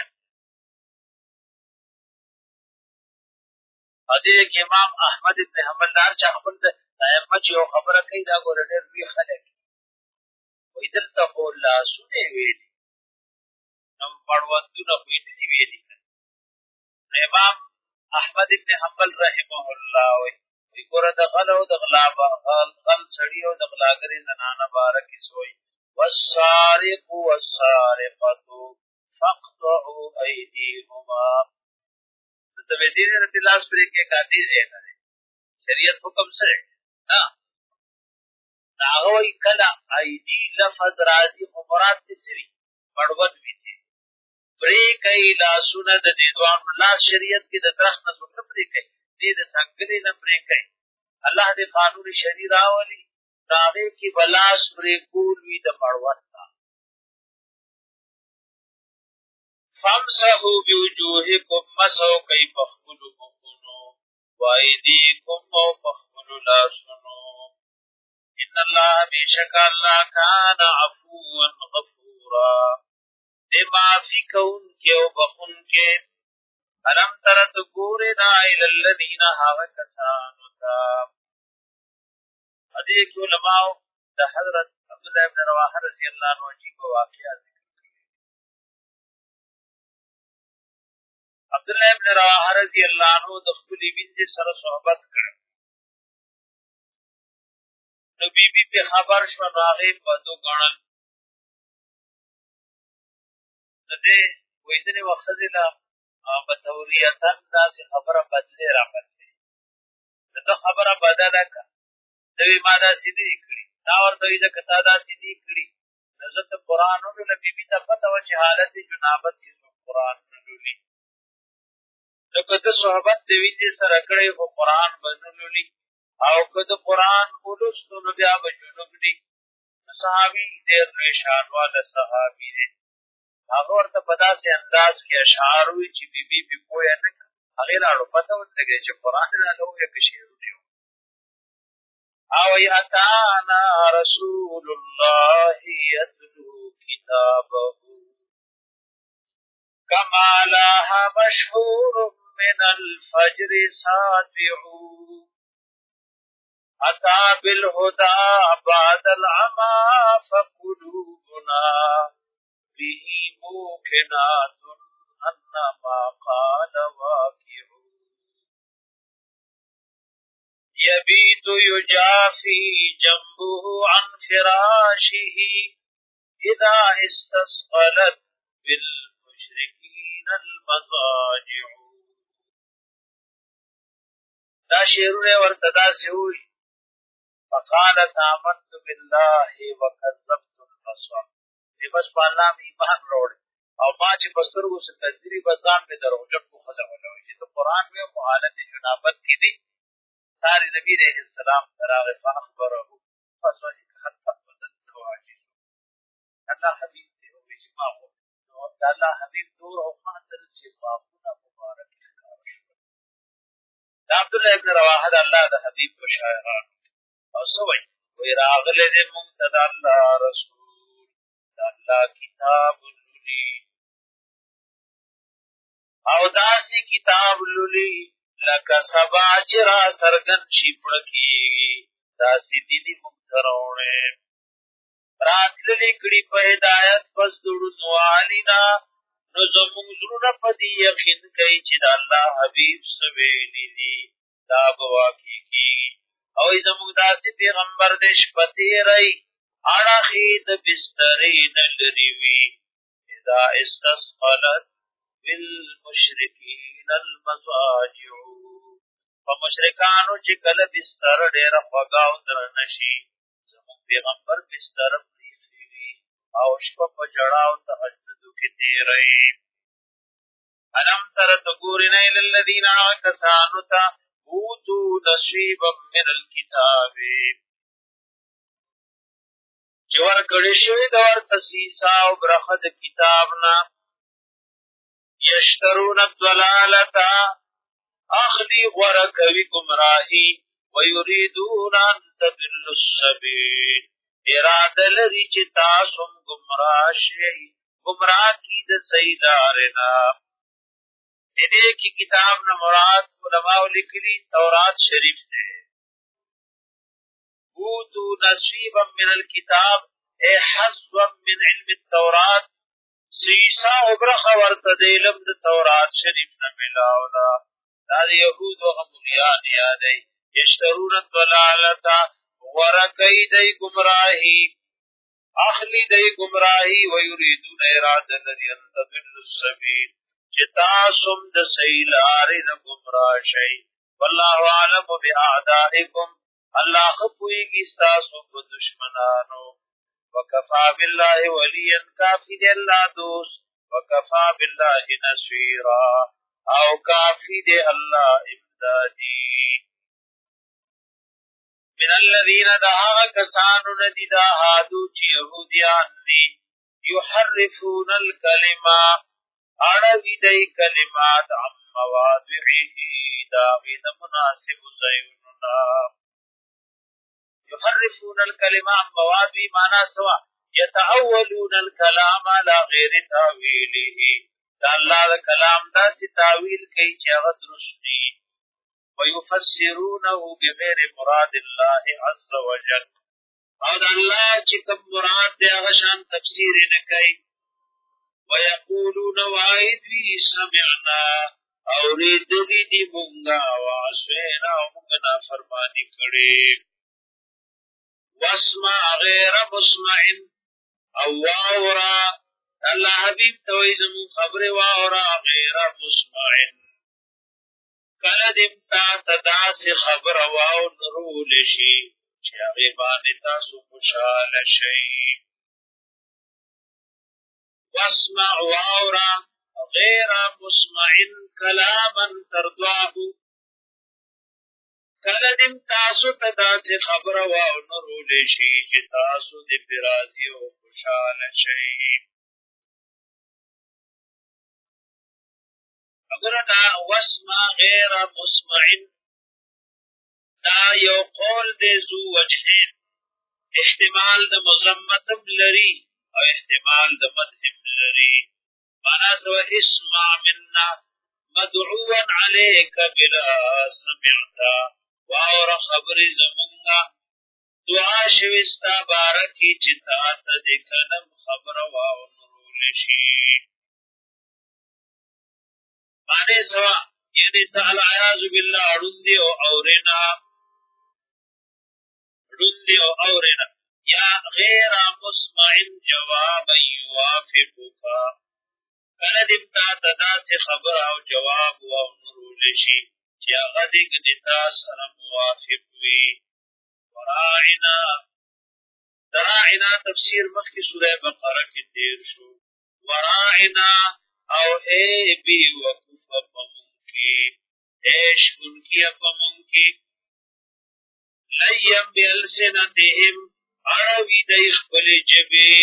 او دې کې امام احمد ابن حنبل دار چا خپل د تیمم چې یو خبره کوي دا ګوره ډېر لوی خلک وایي دلته خو لاسونه یې ویلي نو مړوندونه خو یې نه دي ویلي امام احمد ابن حنبل رحمه الله وایي ګوره د غل او د غلا غل سړي او د غلاګرې زنانه باره کې څه وایي والسارق والسارقة فاقطعوا أيديهما تبدیل رت لاس پرې کې قاضي دی نه شریعت حکم سره ها هغه وایي کله ایدی لفظ راځي خو مراد دې سری مړوند وي پرې کوي لاسونه د دې دوانو لاس شریعت کې د درخت نه څوک نه پرې کوي دې د څنګلې نه پرې کوي الله دې قانون شرعي راولي داغه کې بلاس پرې کول وی د مړوند فامسحوا بوجوهکم مسحوا کوي په خپلو مخونو وایدیکم او په خپلو لاسونو ان الله بېشکه الله کان عفوا غفورا دې معافي کوونکي او بخونکي الم تر ته ګورې دا الی الذین هغه کسانو ته دې کې علماء د حضرت عبدالله ابن رواحه رضی الله عنه عجیب واقعه ذکر کړي عبدالله ابن رواحه رضی الله عنه د خپلې مینځې سره صحبت کړ نو بیبي په خبر شو هغې بدو ګڼل د دې وایي ځینې وخت ښځې له په توریتن داسې خبره بدلې را بدلې د ده خبره بدله که دوی ما داسې نه دي کړي دا ورته وایي ځکه تا داسې نه کړي نو زه ته قرآن ولوله بیبي ته پته وه چې حالت جنابت کې څوک قرآن نه لولي نو که ده صحبت د وینځې سره کړی خو قرآن به نه لولي او که د قرآن ولوستو نو بیا به جنوب دي صحابي ډېر لوی شانواله صحابي دی هغه ورته په داسې انداز کې اشعار وي چې بیبي پې پویه نه کړه هغې لاړو پته ولګی چې قرآن راله ووایه که شعرونه یې او اتانا رسول الله يتلو كتابه كما لاح مشهور من الفجر ساطع أتى بالهدى بعد العمى فقلوبنا به موقنات أن ما قال واقع يبيت يجافي جنبه عن فراشه إذا استثقلت بالمشركين المضاجع دا شعرونه ورته داسې وایي فقالت آمنت بالله وكذبت البصر بس په الله مې ایمان راوړی او ما چې په سترګو څه کتلي بس ځان مې دروغجن کو ښځه ولوي چې ته قرآن مې په حالت جنابت کې دی ساري نبی علیہ السلام تراغ فاخبره فصحیح حتی بدلت واجب الله حبیب دی او اجماع نو الله حبیب نور او خاطر چې باغونه مبارک ښکار شو عبدالله ابن رواحه د الله د حبیب په شاعران او سوي وی راغله دې مونږ ته د الله رسول د الله کتاب لولي لکه سبا چې را سرګن شي پړکېږي داسې دي دي موږ ته راوړې راتللې کړي په هدایت پس د ړوند والینا نو زموږ زړونه په دې یقین کوي چې د الله حبیب څه ویلي دي دا به واقع کېږي او زموږ داسې پیغمبر دی شپه تېروي اړخې د بسترې نه لرې وي اذا استسقلت بالمشرکین المضاجع په مشرکانو چې کله بستر ډېره خوږه او درنه شي زموږ پیغمبر بستر پرېښی وي او شپه په ژړا او تهجدو کې تېروي الم تر ته ګورې نه الی الذین هغه کسانو ته اوتوا نصیبا من الکتاب چې ورکړې شوې ده ورته سیسه او برخه د کتاب نه یشترون الضلالة اخلی غوره کوي گمراهی ویریدون ان تضلوا السبیل اراده لري چې تاسو گمراه شئ گمراه کی د صحیح لارې نه دې کې کتاب نه مراد علماء لیکلي تورات شریف ده اوتو نصیبا من الكتاب اے حظا من علم التورات سیسا وبرخه ورته د علم د تورات شریف نه ملاو دا د یهود او مولیان یادای یشترون الضلالة ورکی دی گمراهی اخلی دی گمراهی ویریدون اراده لري ان تضلوا السبیل چې تاسو د صحیح لارې نه گمراه شئ والله اعلم باعدائکم الله خپويږي تاسو په دشمنانو وکفا بالله وليا کافی دی الله دوست وکفا بالله نصيرا او کافی دی الله امدادی من الذين دعا کسانو ندی دا هادو چې يهوديان دي يحرفون الكلمه اړوي دی کلمات عن مواضعه دا غید مناسب زیوننا يحرفون الكلمه عن مواضع معنا سوا يتأولون الكلام على غير تاويله دا الله دا کلام دا سی تاویل کوي چې هغه درست دي ويفسرونه بغیر مراد الله عز وجل او دا الله چې کوم مراد دی هغه شان تفسیر نه کوي ويقولون وعيدي سمعنا اوریدلی دی مونږه واسوینا مونږه نافرمانی کړي واسمع غیر مسمع او واورا الله حبیب توي زمو خبره واورا غیر مسمع کله دې تا تداس خبر واو نرول شي چې هغه باندې تاسو خوشاله شئ واسمع واورا غیر مسمع کلاما ترضاه کله دې تاسو تداس خبر واو نرول شي چې تاسو دې راضي او خوشاله شئ اگر دا واسمع غیر مسمع دا یو قول دے زو وجهین احتمال د مذمتم لري او احتمال د مدحم لري مانا سو اسمع منا مدعوا عليك بلا سمعتا واور خبر زمونگا دعا شوستا بارکی چتا تدکنم خبر واو نرولشی مانے سوا یعنی تعالی عیاذ باللہ اڑندی او اورنا یا غیر مسمع جواب یوافقک کله دې تا تدا سے خبر او جواب او نرول شي چې هغه دې کتا سره موافق وي وراعنا تفسیر مخکې سوره بقره کې تیر شو وراعنا او اے بی وقوف پمونکی ایش انکی پمونکی لیم بیلسنتهم اروی دی اخبر جبی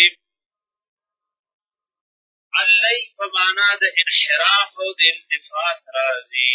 علی فمانا دا انحراف و دا التفات رازی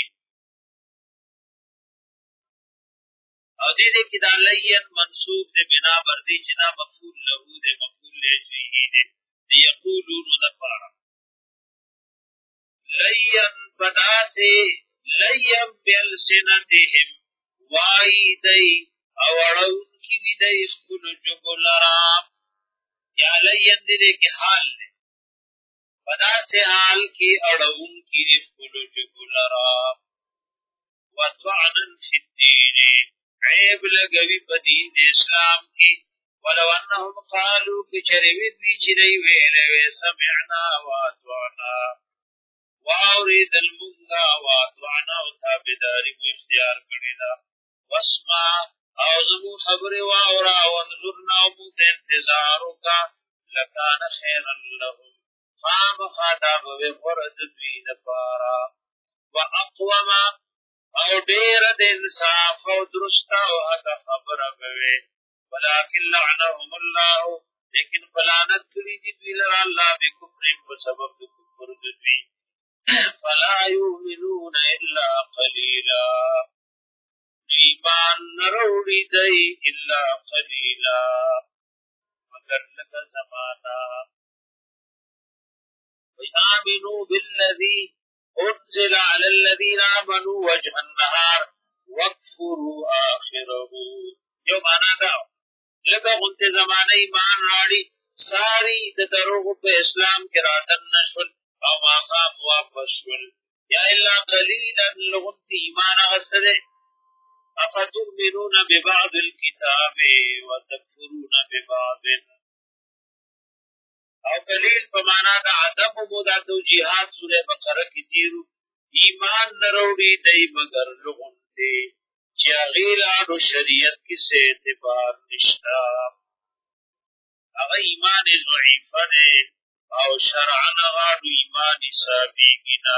او دیده که دا لین منصوب دا بنا بردی چنا مفعول لہو دا مفعول لیجوئی دا یقولون دا پارا لین بدا سے لیم بالسنتهم وائی دی اوڑون کی دی خپل جبو لرا یا لیم دی کی حال دی پدا سے حال کی اڑون کی دی خپل جبو لرا وطعنا فی الدین عیب لگوی پا دین دی اسلام کی ولو انہم قالو کچروی بیچ دی ویلوی سمعنا واتوانا واورید المنگا واتوانا و تابداری مو اختیار کردیدا واسمع اوزمو خبر واورا وانظرنا موت انتظارو کا لکان خیرا لهم خام خاداب وغرد دوین پارا واقوما او دیر د انصاف او درستا او حق خبره کوي ولکن لعنهم الله لیکن فلانت کړي دي دوی لره الله به کفر په سبب د کفر دوی فلا یؤمنون الا قلیلا ایمان نروړي دی الا قلیلا مگر لکه زمانہ وآمنوا بالذي انزل على الذين آمنوا وجه النهار واكفروا آخره یو معنا دا لکه غنت زمانه ایمان راړي ساری د دروغ په اسلام کې راتن نشول او ماقام واپس شول یا الا قلیلا لغنت ایمان غسره افتؤمنون ببعض الكتاب وتكفرون ببعض او قلیل په معنا د عدم مو د توجیهات سوره بقره کې تیرو ایمان نروړي دای مگر لغونته چې غیلانو شریعت کې څه اعتبار نشتا هغه ایمان ضعیفه ده او شرعن غاړو ایمان ثابتینا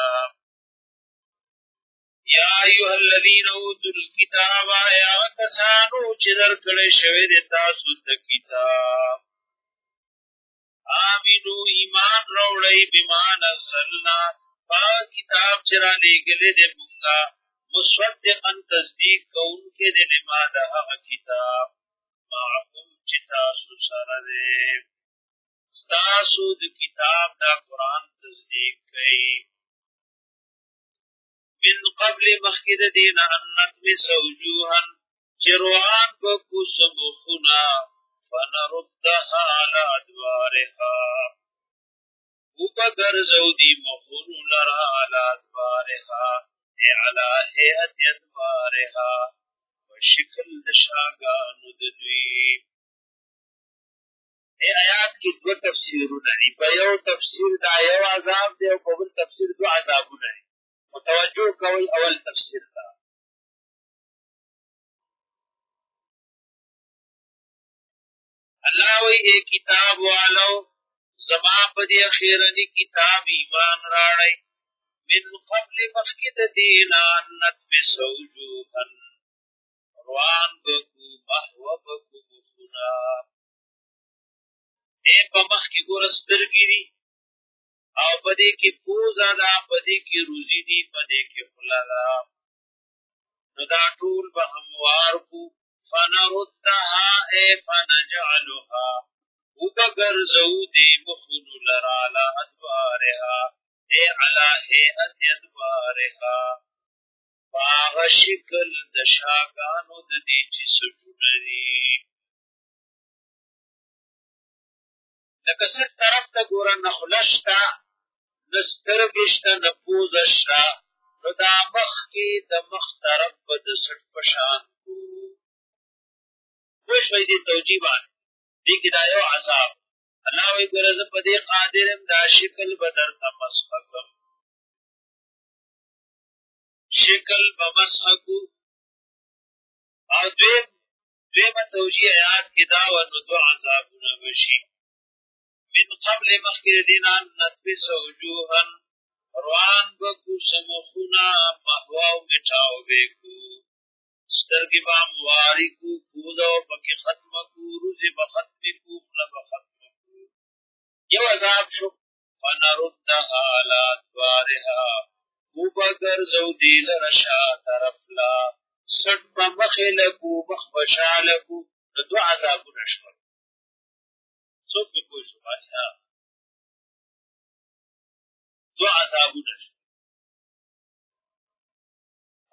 یا ایها الذین اوتوا الکتاب یا کسانو چې درکړې شوی د تاسو ته کتاب آمینو ایمان روڑی بمان نزلنا پا کتاب چرا لے گلے دے منگا مصدقا تصدیق کون کے دے لما دا کتاب معکم چتاسو سردے ستاسو دا کتاب دا قرآن تصدیق کئی من قبل مخید دین انت میں سوجوہن چروان بکو سمخنا فنردها على ادوارها وبغرزو دی مخون لرا على ادوارها على هيئت ادوارها وشکل دشاگانو ددوی آیات کی دو تفسیرونه دي په یو تفسیر دا یو عذاب دی او په بل تفسیر دو عذابونه دي متوجه کوي اول تفسیر دا اللہ وی اے کتاب والو زما پدی اخیرنی کتاب ایمان راڑی من قبل مخکد دینا نتمس وجوهن روان بکو محو بکو مخنا اے پا مخی گرسترگی دی او پدی کی پوزا دا پدی کی روزی دی پدی کی خلالا ندا طول بہموار کو فنردها اے فنجعلها وبغرزو دی مخن لرا على ادوارها اے على هيئت ادوارها باغ شکل دشاگانو دی چی سجونری لکه ست طرف تا گورا نخلشتا نسترگشتا نپوزشتا نو دا مخ کی دا مخ طرف با دا سٹ پشان کو خوش وی دی توجیبان دیکی دا یو عذاب اللہ وی گرز پا دی قادرم دا شکل بدر تا مسخکم شکل بمسخکو او دویم توجیه آیات کی داوانو دو عذابونا بشی من قبل مخیر دینان نتبس وجوهن روان بکو سمخونا محواو مچاو بیکو سترگی با مواری کو پودو پکی ختم کو روزی بختمی کو خلب ختم کو یو عذاب شو فنردها على ادوارها وبگر زودیل رشا طرفلا سٹ پا مخلکو مخبشالکو دو عذابو نشکر سوک میں کوئی سبانی ها دو عذابو نشکر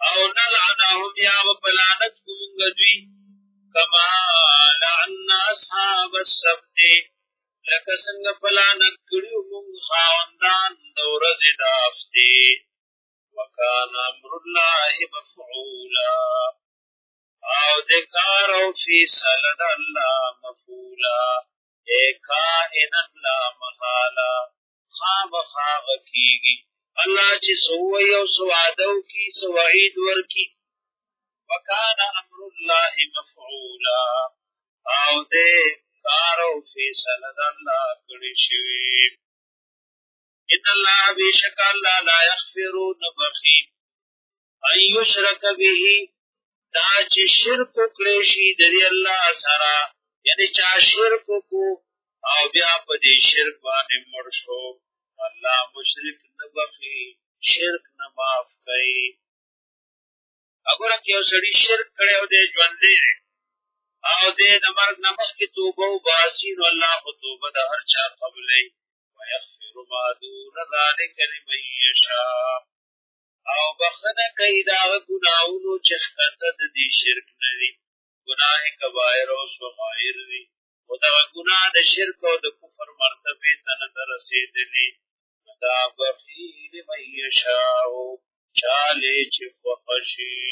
او نلعنهم یا وبلانت بمونگدوی کما لعنا اصحاب السبت لکه څنګه پلانت کړیو مونږ خاوندان د ورځې د هفتې وکان امر الله مفعولا او د کار او فیصله د الله مفعولا کائنا لا محالا خامخا کیږي الله چې سوی او سوادو کی سوعید ورکی وکان امر الله مفعولا او د کار او فیصله د الله کړی شوی ان الله بیشک الله لا یغفر نبخی ان یشرک به دا چې شرک کړی شي د الله سره یعنی چا شرک کو او بیا په دې شرک باندې مړ شو الله مشرک نبخی شرک نه معاف کوي اګوره کې سړی شرک کړي او دې ژوندې او دې د مرګ نه مخکې توبه وباسي نو الله په توبه د هر چا قبلې ويغفر ما دون ذلك لمن يشاء او بخنه کوي دا ګناہوں چې ښکته د دې شرک نه دي ګناه کبایر او صغائر دي او دا ګناه د شرک او د کفر مرتبه ته نه رسیدلي دا بخیل من یشاء چاله چې خوښي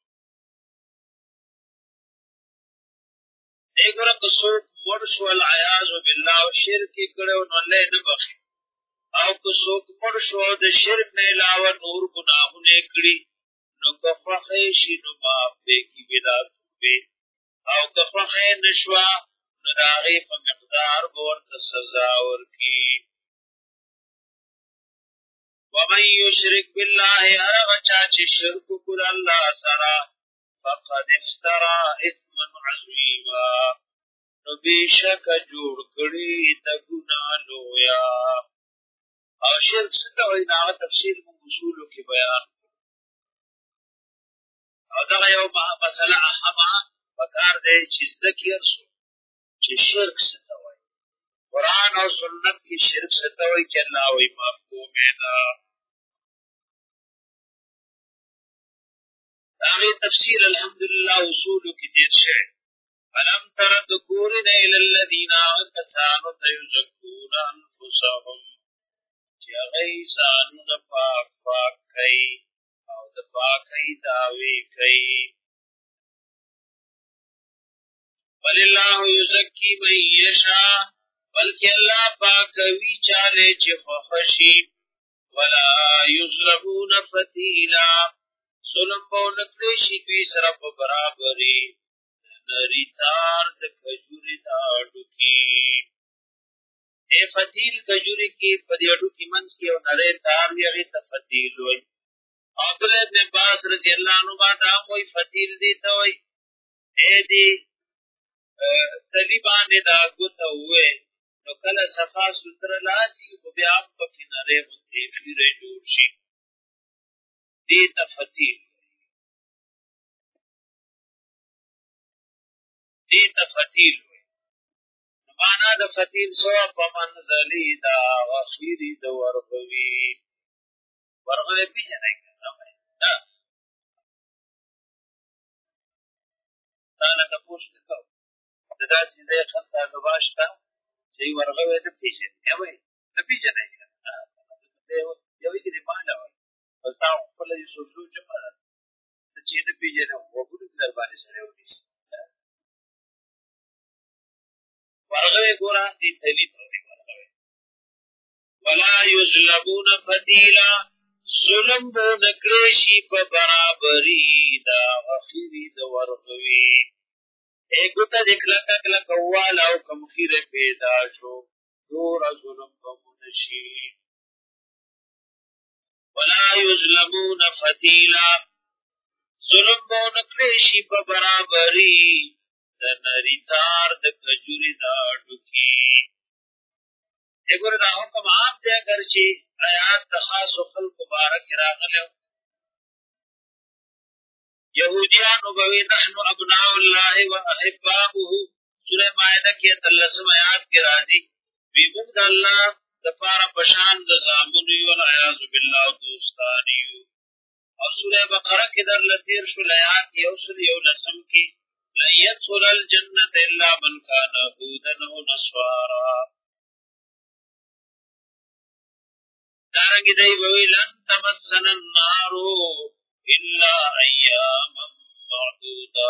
دغه قصو ورشو العیاذ بالله او شرک کړو نو الله نه بخي او قصو ورشو د شرک نه علاوه نور ګناهونه کړی نو کفخه شي نو معاف کی بدعت وي او کفخه نشوا نو داغه په مقدار ورته سزا ورکی ومن یشرک بالله هغه چا چې شرک کول الله سره فقد افترى اثما عظیما نو بیشک جوړ کړي د ګناه لویا او شرک څه وایي دا تفصیل موږ اصولو کې بیان او دا یو مسله اهمه وکړ دې چې ذکر شو چې شرک څه وایي قرآن او سنت کې شرک څه وایي چې الله وایي مفهوم نه داغی تفسیر الحمدللہ اصولو کی دیر شئے فلم ترد کورن الى الذین آتسانو تیزکون انفسهم چی اغی سانو دا پاک پاک کئی او دا پاکی داوی کئی وللہ یزکی من یشا بلکہ اللہ پاکوی چالے چی خوخشی ولا یظلمون فتیلا ظلم بو نکلیشی دوی سره په برابرې نری تار د کجوري دا ډوکی اے فتیل کجوري کې په دې ډوکی منځ کې او نری تار یې ته فتیل وای عبد الله ابن عباس رضی الله عنه دا وای فتیل دی ته وای اے دی طالبان دا ګوته وای نو کله صفا ستر لاسي خو بیا په کې نری مونږه پیره جوړ شي دی تفتیل دی تفتیل معنا د فتیل سوا په منزلی دا اخیری د ورغوی ورغوی پیژنې کنه دا نه تاسو ته دا سیده خطا نواشتا چې ورغوی د پیژنې وای د پیژنې کنه یو کې دی معنا وای پس دا خپل یو سوچو جمعه چې د پیژنې وګورئ در باندې سره ونیسي ورغوی ګورا دې تلی ورغوی ولا یظلمون فتیلا ظلم بو نکریشی په برابری دا اخیری د ورغوی ایګوتا دکلک کلک والا او کم خیر پیدا شو دور ظلم بمنشی ولا یظلمون فتیلا ظلم بو نکریشی په برابری د نری تار د کجوري دا ډوکی دغه دا حکم عام دی اگر چې آیات د خاص خلق مبارک راغله يهوديان وبوي نحن ابناء الله واحباؤه سوره مائده کې 13 آیات کې راځي وی موږ د الله د پاره پشان د زامن یو اعوذ بالله دوستانیو او سوره بقره کې در لتیر شو آیات یوصل یو لسم کې لن يدخل الجنة الا من كان هودا او نصارا دارنګ دی وی لن تمسنا النار الا ایاما معدودا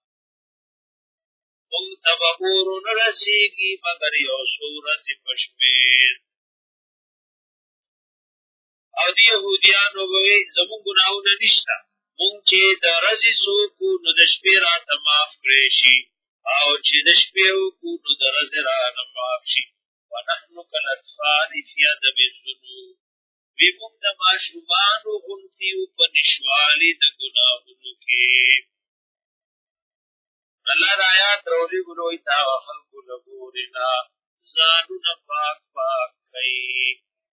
مونږ ته به اور نه رسېږي مګر یو څو ورځې په شمېر او د یهودیانو به وی زموږ ګناهونه نشته مونږ چې د ورځې څه وکړو نو د شپې راته معاف کړی شي او چې د شپې وکړو نو د ورځې رانه معاف شي ونحن کالاطفال فی ادب الذنوب وی مونږ د ماشومانو غوندې یو په نشوالي د ګناهونو کې الله د آیات راولي ګلوی تا خلقو لګورنا ځانونه پاک پاک کوي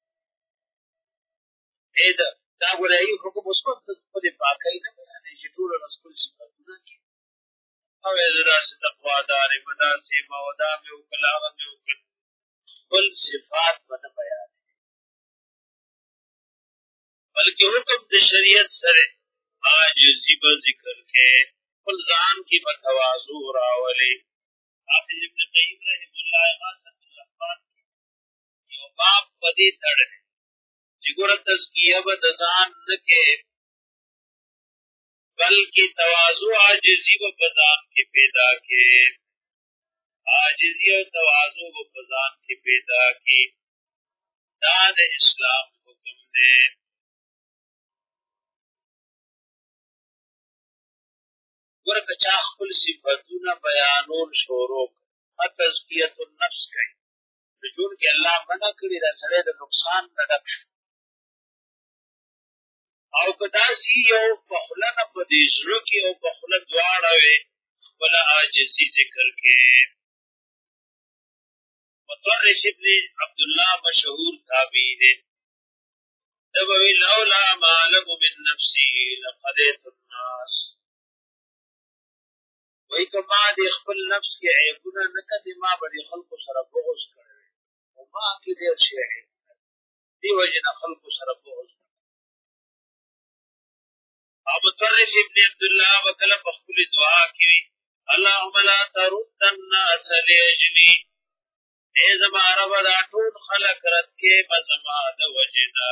دا ګوره یو حکم مثبت د خپلې پاکۍ نه بیانوي چې ټوله ورځ خپل صفتونه کوي او زه داسې تقوادار یم داسې یم او دا مې وکړل هغه مې وکړل خپل صفات به نه بیانوي بلکې حکم د شریعت سره عاجزي به ذکر کې خپل ځان کې به تواضع راولي حافظ ابن قیم رحمه الله غاثة الرحمن یو باب په دې تړلی چې ګوره تزکیه به د ځان نه کې بلکې تواضع عاجزي به په ځان کې پیدا کې عاجزي او تواضع به په ځان کې پیدا کې دا د اسلام حکم دی ګوره که چا خپل صفتونه بیانول شروع کړي تزکیة النفس کوي نو چونکې الله منع کړي دا سړی د نقصان نه ډک شو او که داسې یو په خوله نه په دې زړه کې او په خوله دواړه وې خپله عاجزي ذکر کې مطرف ابن عبدالله مشهور تابعی دی ده به وی لولا ما اعلم من نفسي لقضيت الناس وی که ما د خپل نفس کې عیبونه نه کړي ما به د خلکو سره بغض کړی او ما کې ډېر شی عیب دې وجې نه خلکو سره بغض او مطرف ابن عبدالله وکله په خپل دعا کې اللهم لا ترد الناس لاجلي ای زما رب دا ټول خلق رد کې زما د وجنا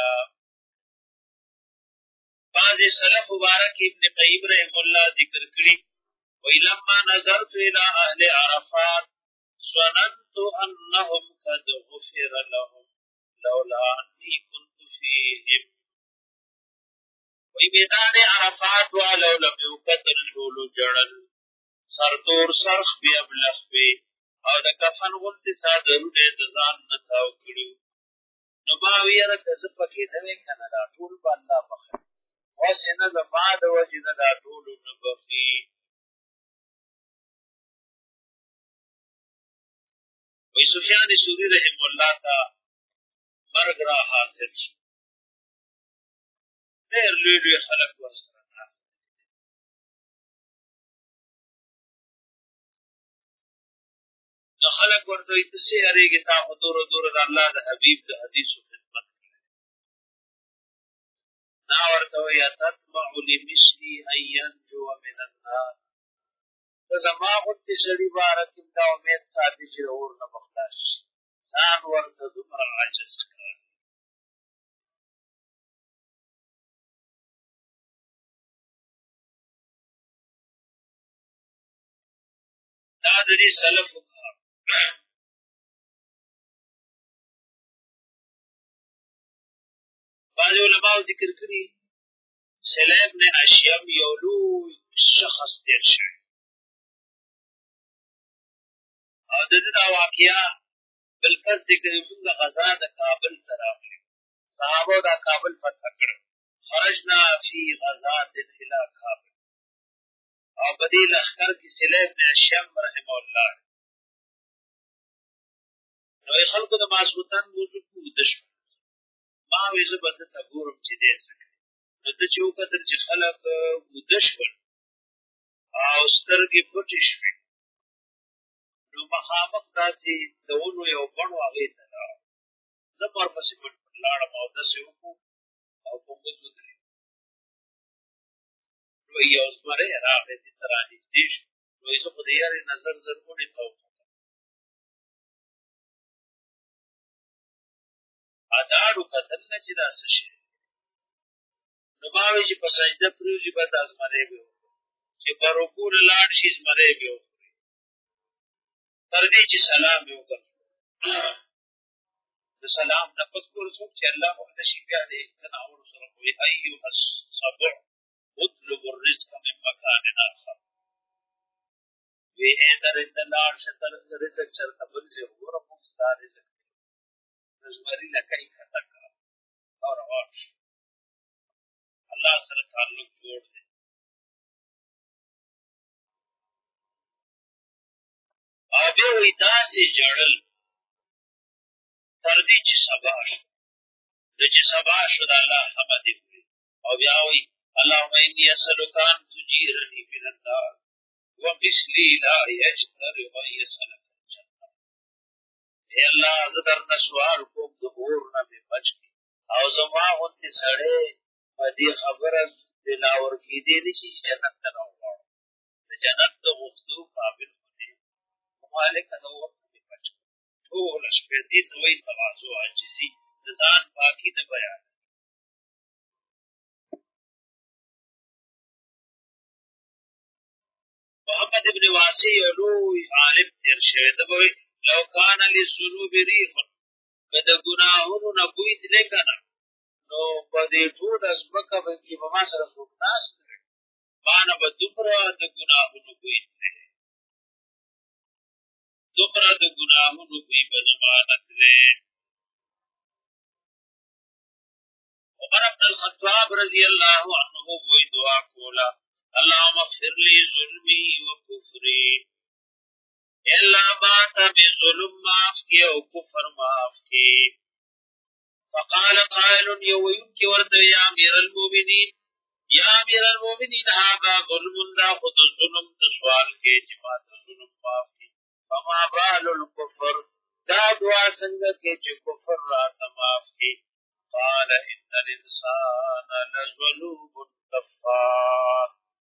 بعض سلف مبارک ابن قیم رحم الله ذکر کړي وَلَمَّا نَظَرْتُ إِلَى أَهْلِ عَرَفَاتٍ ظَنَنْتُ أَنَّهُمْ قَدْ غُفِرَ لَهُمْ لَوْلَا أَنِّي كُنْتُ فِيهِمْ وی میدان عرفات والو لمې وکتل ټولو ژړل سردور سرخ بیا بلخ وي او د کفن غوندې څادرونه د ځان نه تاو کړي نو ما ویره که زه پکې نه وې که نه دا ټول به الله بخښي واسې نه د ما د وجې نه دا ټولو نه بخښي وی سفیان ثوری رحم الله ته مرګ را حاصل شو ډېر لوی لوی خلک ورسره ناست نو خلک ورته وایي ته څه یارېږې تا خو دوره دوره د الله د حبیب د حدیثو خدمت کړی دا ورته وایي اتطمع لمثلي ان ینجو من النار ته زما غوندې سړي باره کې دا امید ساتي چې د اور نه به خلاص شي ځان ورته دومره عاجز کړی دا د دې سلفو کار بعضې علماو ذکر کړي سلیم بن اشیم یو لوی شخص تېر شوی او د ده دا واقعه بل کس ذکر مونږ غزا د کابل ته راغلي صحابو دا کابل فتح کړ خرجنا فی غزات الى کابل او په دې لښکر کې سلیم بن اشیم رحمه الله نو خلکو د ماسخوتن موضوع وده شو ما وې زه به ده ته ګورم چې دی څه کوي نو ده چې وکتل چې خلک وده شول او سترګې پټې شوې نو مخامخ داسې د ونو یو بڼ و هغې ته لاړم زه ورپسې پټ لاړم او داسې وکړو او په مځ ودرېدم وی یو زمری راغی دې ته رانږدې شو وایي زه خو د یارې نظر زرغونې ته وکتل اداړو کتل نه چې دا څه شی نو ما وایي چې په سجده پرېوځي به دا زمری به وخوري چې په رکوع لاړ شي زمری به وخوري تر دې چې سلام یې وکړ د سلام نه پس کول څوک چې الله وحده شي بیا دې تناول سره کوي ایها السبع اطلب الرزق من مکان آخر وی اے درنده لاړ شه تر رزق چرته بل ځای وګوره موږ ستا رزق زمري لکۍ کښته کړه او روان شو الله سره تعلق جوړ دی او بیا وایي داسې ژړل تر دې چې سبا شو نو چې سبا شو د الله حمد یې وکړي او بیا وایي اللهم اني اسألك ان تجيرني من النار ومثلي لا يجترئ ان يسألك الجنة اے الله زه درنه سوال کوم د اور نه مې بچ کړي او زما غوندې سړی په دې خبره دلاور کېدی نه شي چې جنت ته راوغواړم د جنت د غوښتو قابل خو نه یم مالکه د اور نه مې بچ کړي ټوله شپه دې ته وایي تواضع عاجزي د ځان پاکي نه بیان محمد ابن واسع یو لوی عالم تېر شوی ده به وایي لو کان للذنوب ریح که د ګناهونو نه بوی تللی که نه نو په دې ټوله ځمکه کې به ما سره څوک ناست نه ما نه به دومره د ګناهونو بوی تللی دومره د ګناهونو بوی به زما نه تللی عمر بن الخطاب رضی الله عنه وایي دعا کوله اللهم اغفر لي ظلمي وكفري الا ما ته بظلم معاف کی او کفر معاف کی فقال قائل یوینکی ورته یا امیر المؤمنین هذا ظلم دا خود ظلم د سوال کې چې ما ته ظلم معاف کی فما بال الكفر دا دعا څنګه کې چې کفر راته معاف کی قال ان الانسان لظلوم کفار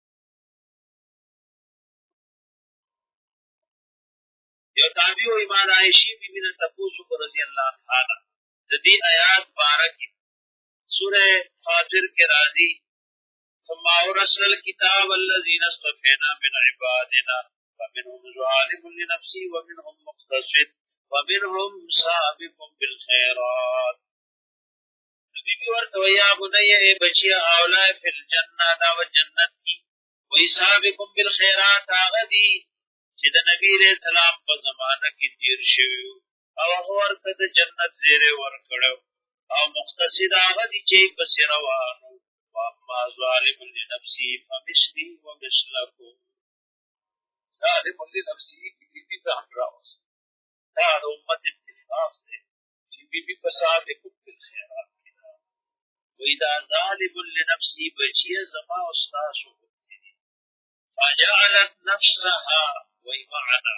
یو تابعی و ایمان عائشی بی بی نے تپوسو کو رضی اللہ عنہ د دې آیات بارہ کی سورہ فاطر کے راضی ثم اورثنا الكتاب الذين اصطفينا من عبادنا فمنهم ظالم لنفسه ومنهم مقتصد ومنهم سابق بالخيرات نبی بی ورته یا بني اے بچیا اولای فی الجنہ دا و جنت کی و سابق بالخيرات اغدی چې د نبی علیہ السلام په زمانه کې تیر شوی او هغه ورته د جنت زیری ورکړو او مقتصد هغه دي چې پس روانو واما ظالم لنفسه فمثلي ومثلكم ظالم لنفسه کی بی ځان راوس دا د امت اتفاق دی چې بی په سابق بالخيرات کې دا وې دا ظالم لنفسه بچي زما او تاسو فجعلت نفسها وی معنا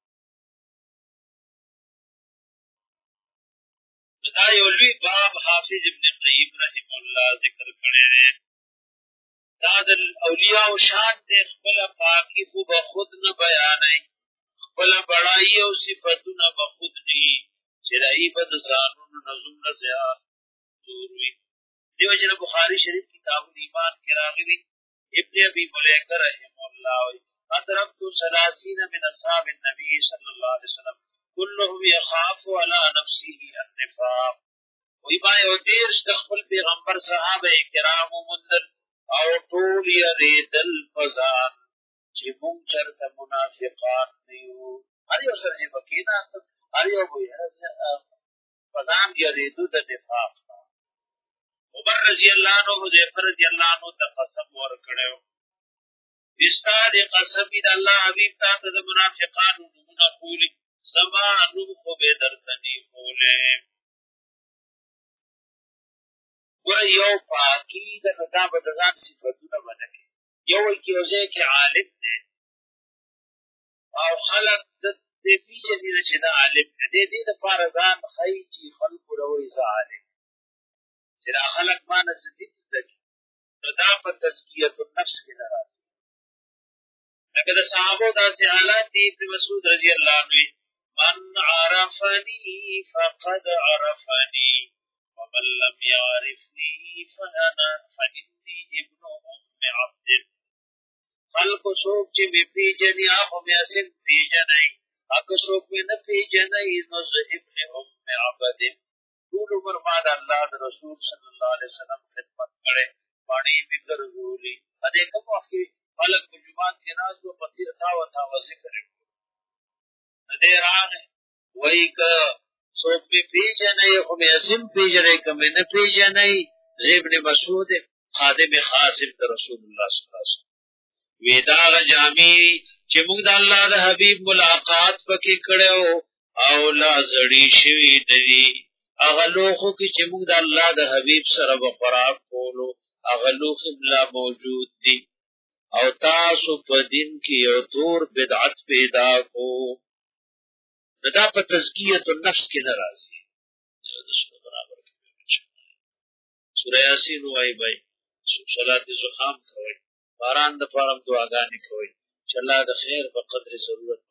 دا یو لوی باب حافظ ابن قیم رحم الله ذکر کړی دی دا د اولیاء او شان ته خپل پاکي خو به خود نه بیانای خپل بڑای او صفاتونه به خود دي چې راي بد ځانونو نظم نه زیات دوروي دیو جن بخاری شریف کتاب ایمان کې راغلي ابن ابي مليكه رحم الله أدركت 30 من أصحاب النبي صلى الله عليه وسلم كلهم يخاف على نفسه النفاق ويما يودير استخبل پیغمبر صحابه کرام مندل او طول يريدل فزان چې مونږ چرته منافقان نیو هر یو سره چې بکینا هر یو فزان يريدو د نفاق عمر رضی الله عنه حذیفه رضی الله عنه ته قسم ورکړو استاد قسم د الله حبیب ته د منافقانو نمونه کولی زما نوم خو به درتنی کوله ګور یو پاکی د ندا په ځان صفاتونه باندې یو کیوځه کې عالم دی او خلق د دې پیژنې چې دا عالم دی دې د فارزان خی چې خلق وروي ز عالم چې دا خلق باندې صدیق زدي دا په تزکیه النفس کې نه راځي. لکه د صحابو داسې حالات دي. ابن مسعود رضی الله عنه من عرفني فقد عرفني ومن لم يعرفني فإني ابن ام عبد. خلق سوک چې می پیجنی هغه می اسم پیجنی، اګه سوک می نه پیجنی نو زه ابن ام عبد. ټول عمر ما د الله د رسول صلی الله علیه وسلم خدمت کړې، باندې می ګرځولي. ا دې کوم وخت خلق په جماعت کې ناز او پتیر تا و تا ذکر دې راغې وای ک سوک می پیجنی خو می اسم پیجنی کوم نه پیجنی. ابن مسعود خادم خاصم د رسول الله صلی الله علیه وسلم ویداغ جامی چې موږ د الله د حبیب ملاقات پکې کړو او لا زړی شوی دی. هغه لوخو کې چې موږ د الله د حبیب سره به خوراک کولو هغه لوخ لا موجود دي. او تاسو په دین کې یو تور بدعت پیدا کو. دا په تزکیه النفس کې ناراضي. سورہ یاسین وای بای صلات زخام کوي، باران د پاره دعاګانې کوي چې الله د خیر په قدر ضرورت